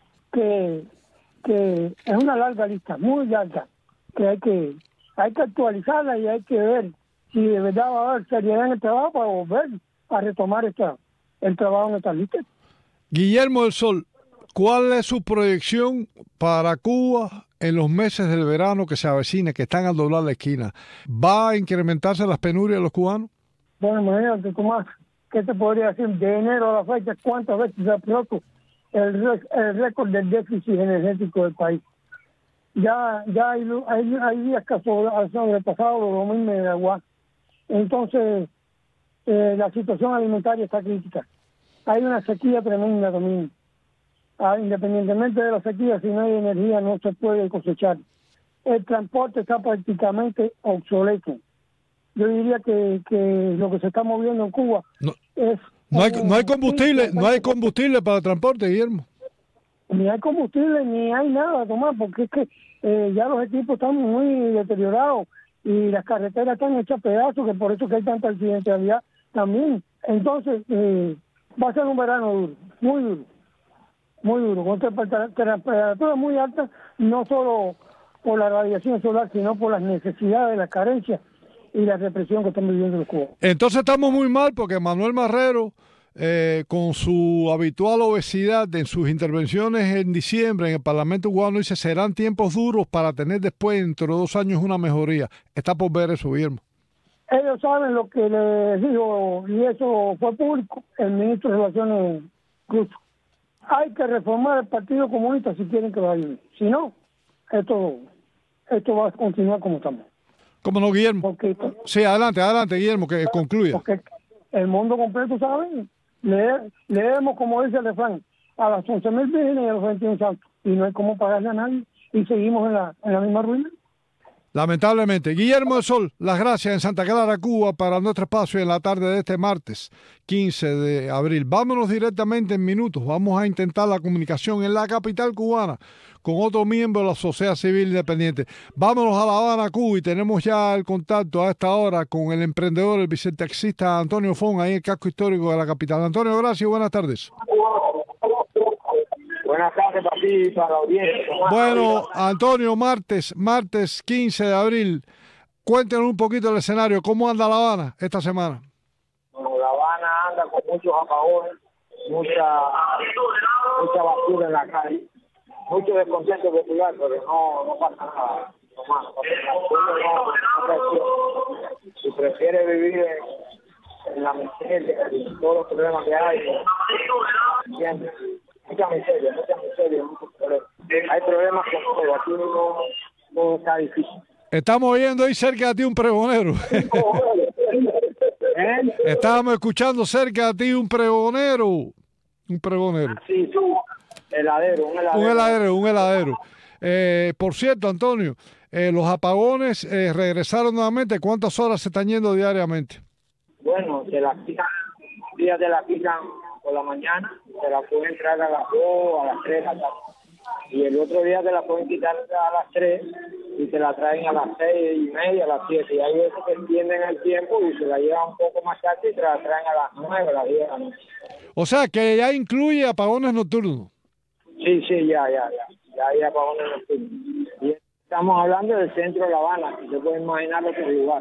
que, que es una larga lista, muy larga, que hay que hay que actualizarla y hay que ver si de verdad va a haber seriedad en el trabajo para volver a retomar esta, el trabajo en esta lista. Guillermo del Sol, ¿cuál es su proyección para Cuba en los meses del verano que se avecina, que están al doblar la esquina? ¿Va a incrementarse las penurias de los cubanos? Bueno, imagínate, Tomás, ¿qué te podría decir? De enero a la fecha, ¿cuántas veces se ha roto el, el récord del déficit energético del país? Ya ya hay, hay, hay días que han sobrepasado los dos mil megawatts. Entonces, eh, la situación alimentaria está crítica. Hay una sequía tremenda también. Ah, independientemente de la sequía, si no hay energía no se puede cosechar. El transporte está prácticamente obsoleto. Yo diría que, que lo que se está moviendo en Cuba no, es... No hay, no hay combustible, no hay combustible para el transporte, Guillermo. ni hay combustible, ni hay nada, Tomás, porque es que eh, ya los equipos están muy deteriorados y las carreteras están hechas pedazos, que por eso que hay tanta accidentalidad también. Entonces, eh, va a ser un verano duro, muy duro, muy duro, con temperaturas muy altas, no solo por la radiación solar, sino por las necesidades, las carencias y la represión que están viviendo los cubanos. Entonces estamos muy mal porque Manuel Marrero, eh, con su habitual obesidad en sus intervenciones en diciembre en el Parlamento cubano, dice serán tiempos duros para tener después, dentro de dos años, una mejoría. Está por ver eso, Guillermo. Ellos saben lo que les dijo, y eso fue público, el ministro de Relaciones Cruz. Hay que reformar el Partido Comunista si quieren que vaya bien. Si no, esto, esto va a continuar como estamos. ¿Cómo no, Guillermo? Porque, sí, adelante, adelante, Guillermo, que concluya. Porque el mundo completo, ¿saben? Le, leemos, como dice el refrán, a las once mil vírgenes y a los veintiún santos. Y no hay cómo pagarle a nadie. Y seguimos en la, en la misma ruina. Lamentablemente. Guillermo del Sol, las gracias en Santa Clara, Cuba, para nuestro espacio en la tarde de este martes quince de abril. Vámonos directamente en minutos. Vamos a intentar la comunicación en la capital cubana con otro miembro de la sociedad civil independiente. Vámonos a La Habana, Cuba, y tenemos ya el contacto a esta hora con el emprendedor, el vicetaxista Antonio Fon, ahí en el casco histórico de la capital. Antonio, gracias y buenas tardes. Buenas tardes para ti, para la audiencia. Bueno, Antonio, martes, martes quince de abril, cuéntenos un poquito el escenario. ¿Cómo anda La Habana esta semana? Bueno, La Habana anda con muchos apagones, mucha, mucha basura en la calle, mucho descontento popular, pero no, no pasa nada. No, no, no, no, si prefiere vivir en, en la miseria y todos los problemas que hay, ¿entiendes? Mucha miseria, mucha miseria, muchos problemas. Hay problemas con todo, aquí no, no está difícil. Estamos viendo ahí cerca de ti un pregonero. ¿Eh? Estábamos escuchando cerca de ti un pregonero. Un pregonero. Ah, sí, sí, heladero, un heladero. Un heladero, un heladero. Eh, por cierto, Antonio, eh, los apagones eh, regresaron nuevamente. ¿Cuántas horas se están yendo diariamente? Bueno, se las quitan, días de la quitan por la mañana, se la pueden traer a las dos, a las tres, a las y el otro día te la pueden quitar a las tres y te la traen a las seis y media, a las siete, y hay veces que extienden el tiempo y se la llevan un poco más tarde y te la traen a las nueve, a las diez de la noche. O sea, que ya incluye apagones nocturnos. Sí, sí, ya, ya, ya, ya hay apagones nocturnos. Y estamos hablando del centro de La Habana, si se puede imaginar lo que es el lugar.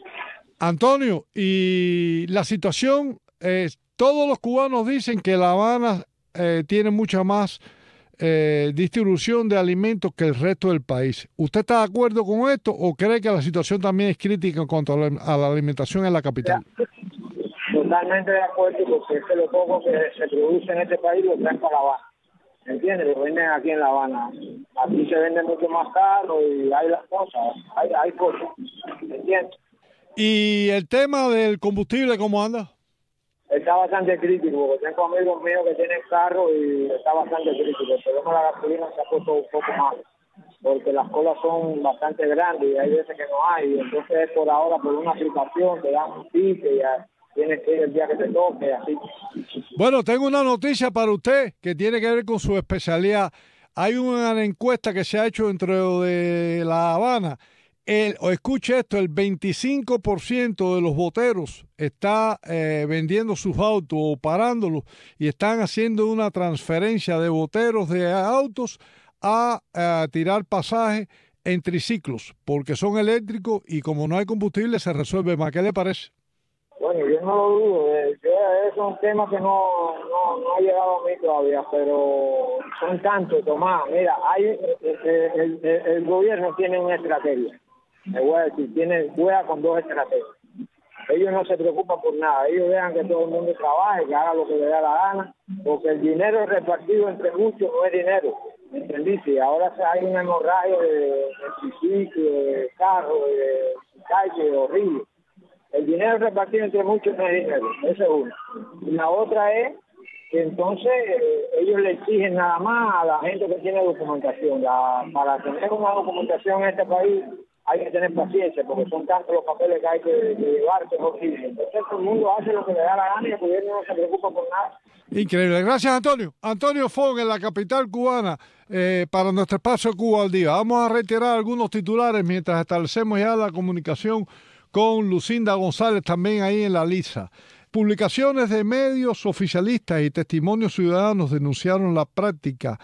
Antonio, y la situación, eh, todos los cubanos dicen que La Habana eh, tiene mucha más eh, distribución de alimentos que el resto del país. ¿Usted está de acuerdo con esto o cree que la situación también es crítica en cuanto a la, a la alimentación en la capital? Totalmente de acuerdo, porque es que lo poco que se produce en este país lo traen para La Habana. ¿Entiendes? Lo venden aquí en La Habana. Aquí se vende mucho más caro y hay las cosas, hay, hay cosas. ¿Entiendes? ¿Y el tema del combustible cómo anda? Está bastante crítico, porque tengo amigos míos que tienen carro y está bastante crítico. El problema de la gasolina se ha puesto un poco mal, porque las colas son bastante grandes y hay veces que no hay. Entonces, por ahora, por una aplicación, te dan un ticket y ya tienes que ir el día que te toque, así. Bueno, tengo una noticia para usted que tiene que ver con su especialidad. Hay una encuesta que se ha hecho dentro de La Habana. El, o escuche esto, el veinticinco por ciento de los boteros está eh, vendiendo sus autos o parándolos y están haciendo una transferencia de boteros de autos a, a tirar pasaje en triciclos, porque son eléctricos y como no hay combustible se resuelve más. ¿Qué le parece? Bueno, yo no lo dudo. Eh, es un tema que no, no, no ha llegado a mí todavía, pero son tantos, Tomás. Mira, hay eh, el, el, el gobierno tiene una estrategia. Me voy a decir, tiene, juega con dos estrategias. Ellos no se preocupan por nada, ellos dejan que todo el mundo trabaje, que haga lo que le da la gana, porque el dinero repartido entre muchos no es dinero, ¿me entendiste? Ahora hay una hemorragia de, de triciclo, de carro, de calle, horrible. El dinero repartido entre muchos no es dinero, esa es una. Y la otra es que entonces eh, ellos le exigen nada más a la gente que tiene documentación. La, para tener una documentación en este país hay que tener paciencia, porque son tantos los papeles que hay que, que llevar, que es horrible. Entonces todo el mundo hace lo que le da la gana y el gobierno no se preocupa por nada. Increíble. Gracias, Antonio. Antonio Fong, en la capital cubana, eh, para nuestro espacio Cuba al Día. Vamos a retirar algunos titulares mientras establecemos ya la comunicación con Lucinda González, también ahí en la lista. Publicaciones de medios oficialistas y testimonios ciudadanos denunciaron la práctica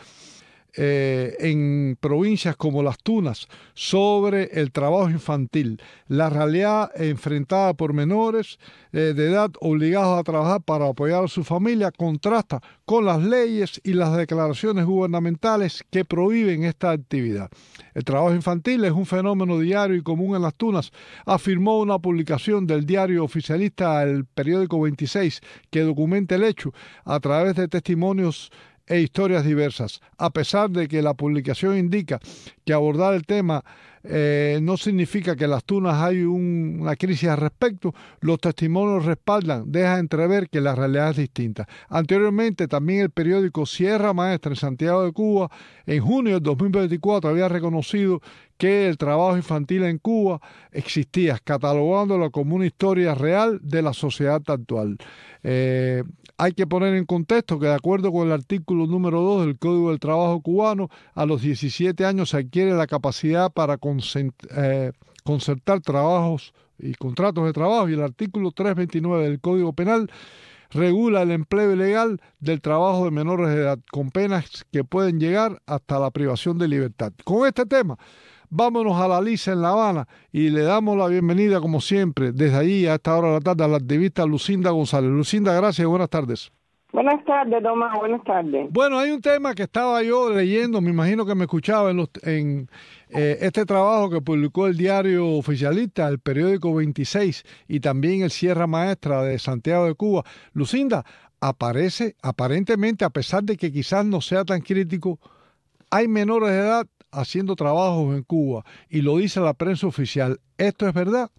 Eh, en provincias como Las Tunas sobre el trabajo infantil, la realidad enfrentada por menores eh, de edad obligados a trabajar para apoyar a su familia contrasta con las leyes y las declaraciones gubernamentales que prohíben esta actividad. El trabajo infantil es un fenómeno diario y común en Las Tunas, afirmó una publicación del diario oficialista El Periódico veintiséis que documenta el hecho a través de testimonios e historias diversas. A pesar de que la publicación indica que abordar el tema eh, no significa que en Las Tunas hay un, una crisis al respecto, los testimonios respaldan, deja entrever que la realidad es distinta. Anteriormente, también el periódico Sierra Maestra en Santiago de Cuba, en junio del dos mil veinticuatro, había reconocido que el trabajo infantil en Cuba existía, catalogándolo como una historia real de la sociedad actual. Eh, hay que poner en contexto que, de acuerdo con el artículo número dos del Código del Trabajo cubano, a los diecisiete años se adquiere la capacidad para eh, concertar trabajos y contratos de trabajo, y el artículo trescientos veintinueve del Código Penal regula el empleo ilegal del trabajo de menores de edad, con penas que pueden llegar hasta la privación de libertad. Con este tema, vámonos a la Lisa en La Habana y le damos la bienvenida, como siempre, desde allí a esta hora de la tarde, a la activista Lucinda González. Lucinda, gracias y buenas tardes. Buenas tardes, Tomás, buenas tardes. Bueno, hay un tema que estaba yo leyendo, me imagino que me escuchaba en, los, en eh, este trabajo que publicó el diario oficialista, el periódico veintiséis, y también el Sierra Maestra de Santiago de Cuba. Lucinda, aparece, aparentemente, a pesar de que quizás no sea tan crítico, hay menores de edad haciendo trabajos en Cuba, y lo dice la prensa oficial. ¿Esto es verdad?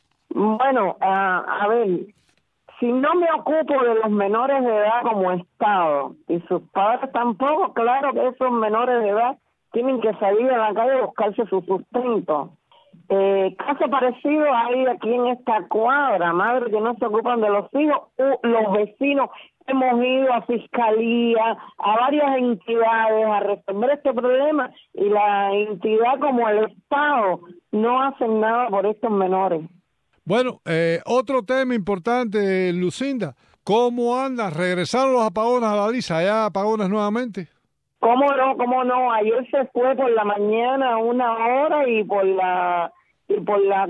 Bueno, uh, a ver, si no me ocupo de los menores de edad como Estado, y sus padres tampoco, claro que esos menores de edad tienen que salir a la calle a buscarse su sustento. Eh, caso parecido hay aquí en esta cuadra, madres que no se ocupan de los hijos, uh, los vecinos. Hemos ido a fiscalía, a varias entidades a resolver este problema, y la entidad como el Estado no hacen nada por estos menores. Bueno, eh, otro tema importante, Lucinda, ¿cómo andan? ¿Regresaron los apagones a la Lisa? ¿Hay apagones nuevamente? ¿Cómo no? ¿Cómo no? Ayer se fue por la mañana una hora y por la y por la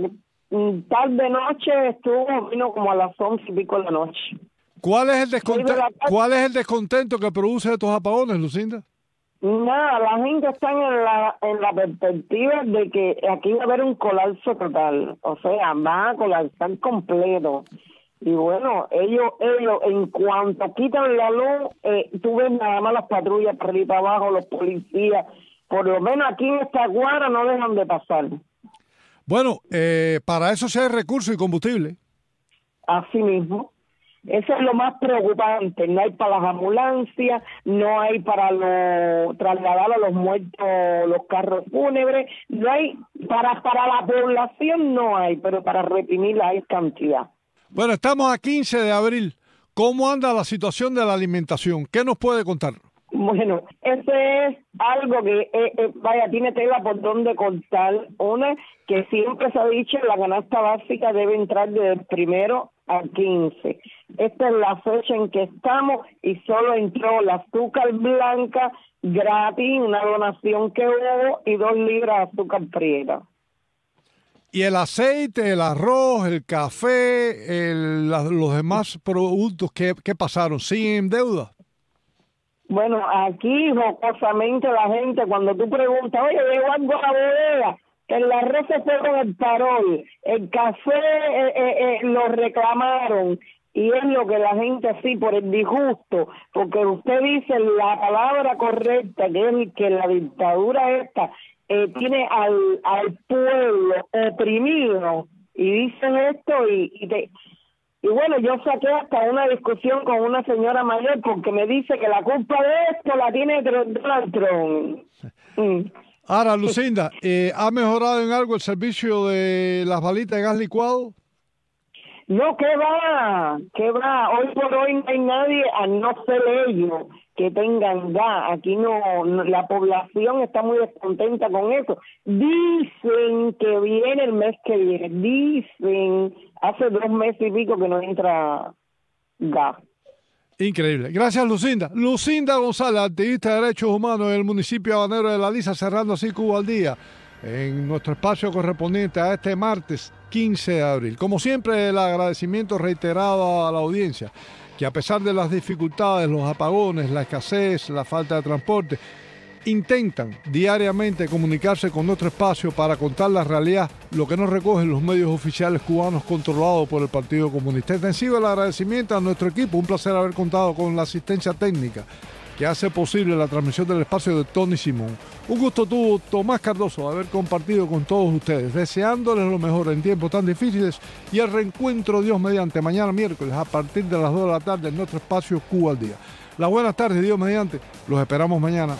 tarde noche estuvo, vino como a las once y pico de la noche. ¿Cuál es el descontento, ¿cuál es el descontento que produce estos apagones, Lucinda? Nada, la gente está en la en la perspectiva de que aquí va a haber un colapso total, o sea, va a colapsar completo. Y bueno, ellos, ellos en cuanto quitan la luz, eh, tú ves nada más las patrullas por arriba abajo, los policías, por lo menos aquí en esta cuadra no dejan de pasar. Bueno, eh, para eso sí hay recursos y combustible. Así mismo. Eso es lo más preocupante. No hay para las ambulancias, no hay para lo, trasladar a los muertos los carros fúnebres, no hay para para la población, no hay, pero para reprimirla hay cantidad. Bueno, estamos a quince de abril. ¿Cómo anda la situación de la alimentación? ¿Qué nos puede contar? Bueno, ese es algo que, eh, eh, vaya, tiene tela por donde cortar. Una, que siempre se ha dicho, la canasta básica debe entrar desde el primero al quince. Esta es la fecha en que estamos y solo entró la azúcar blanca gratis, una donación que hubo, y dos libras de azúcar prieta. ¿Y el aceite, el arroz, el café, el, la, los demás productos, qué, qué pasaron? ¿Siguen en deuda? Bueno, aquí jocosamente la gente, cuando tú preguntas, oye, llegó algo a la bodega, que el arroz se fue con el parol, el café eh, eh, eh, lo reclamaron, y es lo que la gente así, por el disgusto, porque usted dice la palabra correcta, que es que la dictadura esta eh, tiene al, al pueblo oprimido, y dicen esto, y, y te... Y bueno, yo saqué hasta una discusión con una señora mayor porque me dice que la culpa de esto la tiene Donald Trump. Mm. Ahora, Lucinda, eh, ¿ha mejorado en algo el servicio de las balitas de gas licuado? No, ¿qué va? ¿Qué va? Hoy por hoy no hay nadie, a no ser ellos, que tengan gas. Aquí no, no, la población está muy descontenta con eso. Dicen que viene el mes que viene. Dicen, hace dos meses y pico que no entra gas. Increíble. Gracias, Lucinda. Lucinda González, activista de derechos humanos del municipio habanero de La Lisa, cerrando así Cuba al Día, en nuestro espacio correspondiente a este martes quince de abril. Como siempre, el agradecimiento reiterado a la audiencia, que a pesar de las dificultades, los apagones, la escasez, la falta de transporte, intentan diariamente comunicarse con nuestro espacio para contar la realidad, lo que no recogen los medios oficiales cubanos controlados por el Partido Comunista. Extensivo el agradecimiento a nuestro equipo, un placer haber contado con la asistencia técnica que hace posible la transmisión del espacio de Tony Simón. Un gusto tuvo Tomás Cardoso haber compartido con todos ustedes, deseándoles lo mejor en tiempos tan difíciles y el reencuentro, Dios mediante, mañana miércoles a partir de las dos de la tarde en nuestro espacio Cuba al Día. Las buenas tardes, Dios mediante, los esperamos mañana.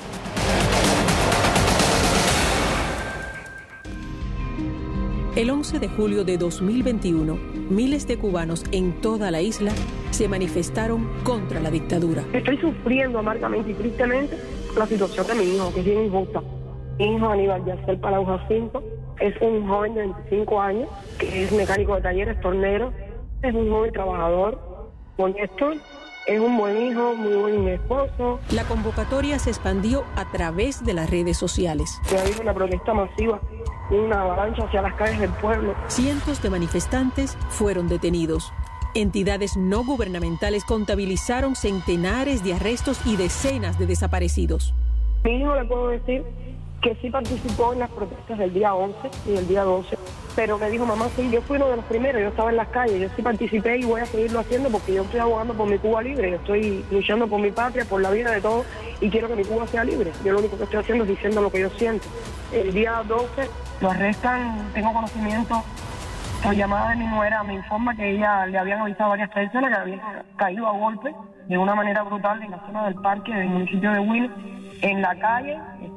El once de julio de dos mil veintiuno, miles de cubanos en toda la isla se manifestaron contra la dictadura. Estoy sufriendo amargamente y tristemente la situación de mi hijo, que es bien injusta. Mi hijo Aníbal Yasiel Palau Jacinto es un joven de veinticinco años, que es mecánico de talleres, tornero, es un joven trabajador, honesto, es un buen hijo, muy buen esposo. La convocatoria se expandió a través de las redes sociales. Se ha habido una protesta masiva, una avalancha hacia las calles del pueblo. Cientos de manifestantes fueron detenidos. Entidades no gubernamentales contabilizaron centenares de arrestos y decenas de desaparecidos. Mi hijo, le puedo decir que sí participó en las protestas del día once y del día doce, pero me dijo, mamá, sí, yo fui uno de los primeros, yo estaba en las calles, yo sí participé y voy a seguirlo haciendo porque yo estoy abogando por mi Cuba libre, yo estoy luchando por mi patria, por la vida de todos y quiero que mi Cuba sea libre. Yo lo único que estoy haciendo es diciendo lo que yo siento. El día doce lo arrestan, tengo conocimiento, por llamada de mi nuera me informa que ella le habían avisado a varias personas que habían caído a golpe de una manera brutal en la zona del parque del municipio de Huila. En la calle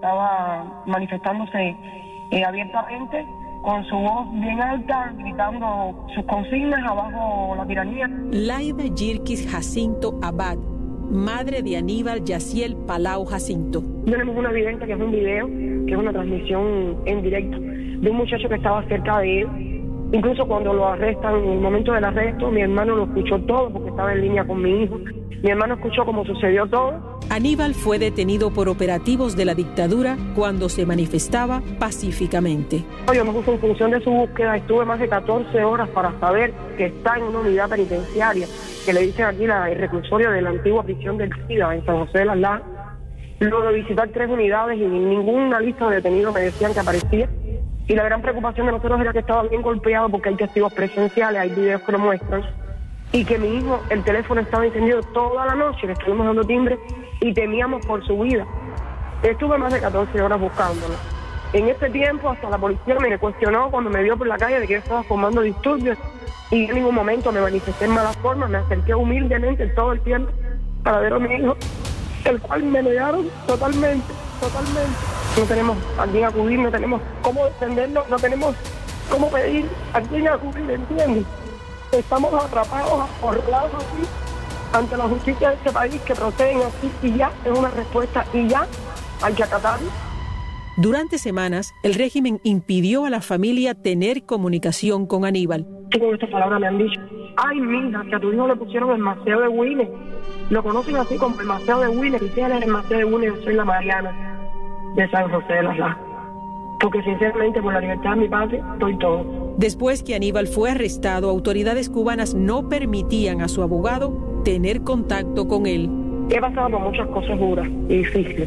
estaba manifestándose eh, abiertamente, con su voz bien alta, gritando sus consignas abajo la tiranía. Laida Yirkis Jacinto Abad, madre de Aníbal Yasiel Palau Jacinto. Tenemos una evidencia que es un video, que es una transmisión en directo de un muchacho que estaba cerca de él. Incluso cuando lo arrestan, en el momento del arresto, mi hermano lo escuchó todo porque estaba en línea con mi hijo. Mi hermano escuchó cómo sucedió todo. Aníbal fue detenido por operativos de la dictadura cuando se manifestaba pacíficamente. Yo me puse en función de su búsqueda, estuve más de catorce horas para saber que está en una unidad penitenciaria, que le dicen aquí la, el reclusorio de la antigua prisión del SIDA en San José de las Lajas. Luego de visitar tres unidades y ninguna lista de detenidos me decían que aparecía. Y la gran preocupación de nosotros era que estaba bien golpeado porque hay testigos presenciales, hay videos que lo muestran. Y que mi hijo, el teléfono estaba encendido toda la noche, le estuvimos dando timbre y temíamos por su vida. Estuve más de catorce horas buscándolo. En ese tiempo hasta la policía me cuestionó cuando me vio por la calle de que yo estaba formando disturbios y en ningún momento me manifesté en mala forma, me acerqué humildemente todo el tiempo para ver a mi hijo, el cual me negaron totalmente, totalmente. No tenemos a quién acudir, no tenemos cómo defenderlo, no tenemos cómo pedir a quién acudir, ¿entiendes? Estamos atrapados, acorralados así, ante la justicia de este país que proceden así y ya es una respuesta y ya hay que acatarlo. Durante semanas, el régimen impidió a la familia tener comunicación con Aníbal. Y con estas palabras me han dicho, ay, mija, que a tu hijo le pusieron el Maceo de Huila. Lo conocen así como el Maceo de Huila. Y si él es el Maceo de Huila, yo soy la Mariana de San José de las Lajas. Porque sinceramente por la libertad de mi padre doy todo. Después que Aníbal fue arrestado, autoridades cubanas no permitían a su abogado tener contacto con él. He pasado por muchas cosas duras y difíciles,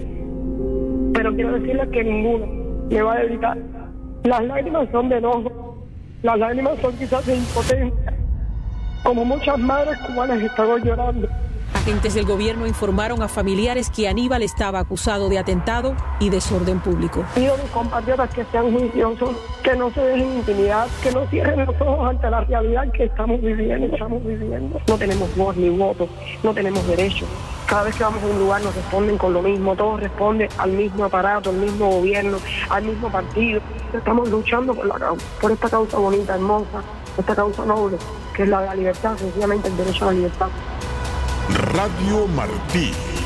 pero quiero decirles que ninguno me va a evitar. Las lágrimas son de enojo, las lágrimas son quizás de impotencia, como muchas madres cubanas están hoy llorando. Agentes del gobierno informaron a familiares que Aníbal estaba acusado de atentado y desorden público. Pido a mis compatriotas que sean juiciosos, que no se dejen intimidar, que no cierren los ojos ante la realidad que estamos viviendo, estamos viviendo. No tenemos voz ni voto, no tenemos derechos. Cada vez que vamos a un lugar nos responden con lo mismo, todos responden al mismo aparato, al mismo gobierno, al mismo partido. Estamos luchando por, la, por esta causa bonita, hermosa, esta causa noble, que es la de la libertad, sencillamente el derecho a la libertad. Radio Martí.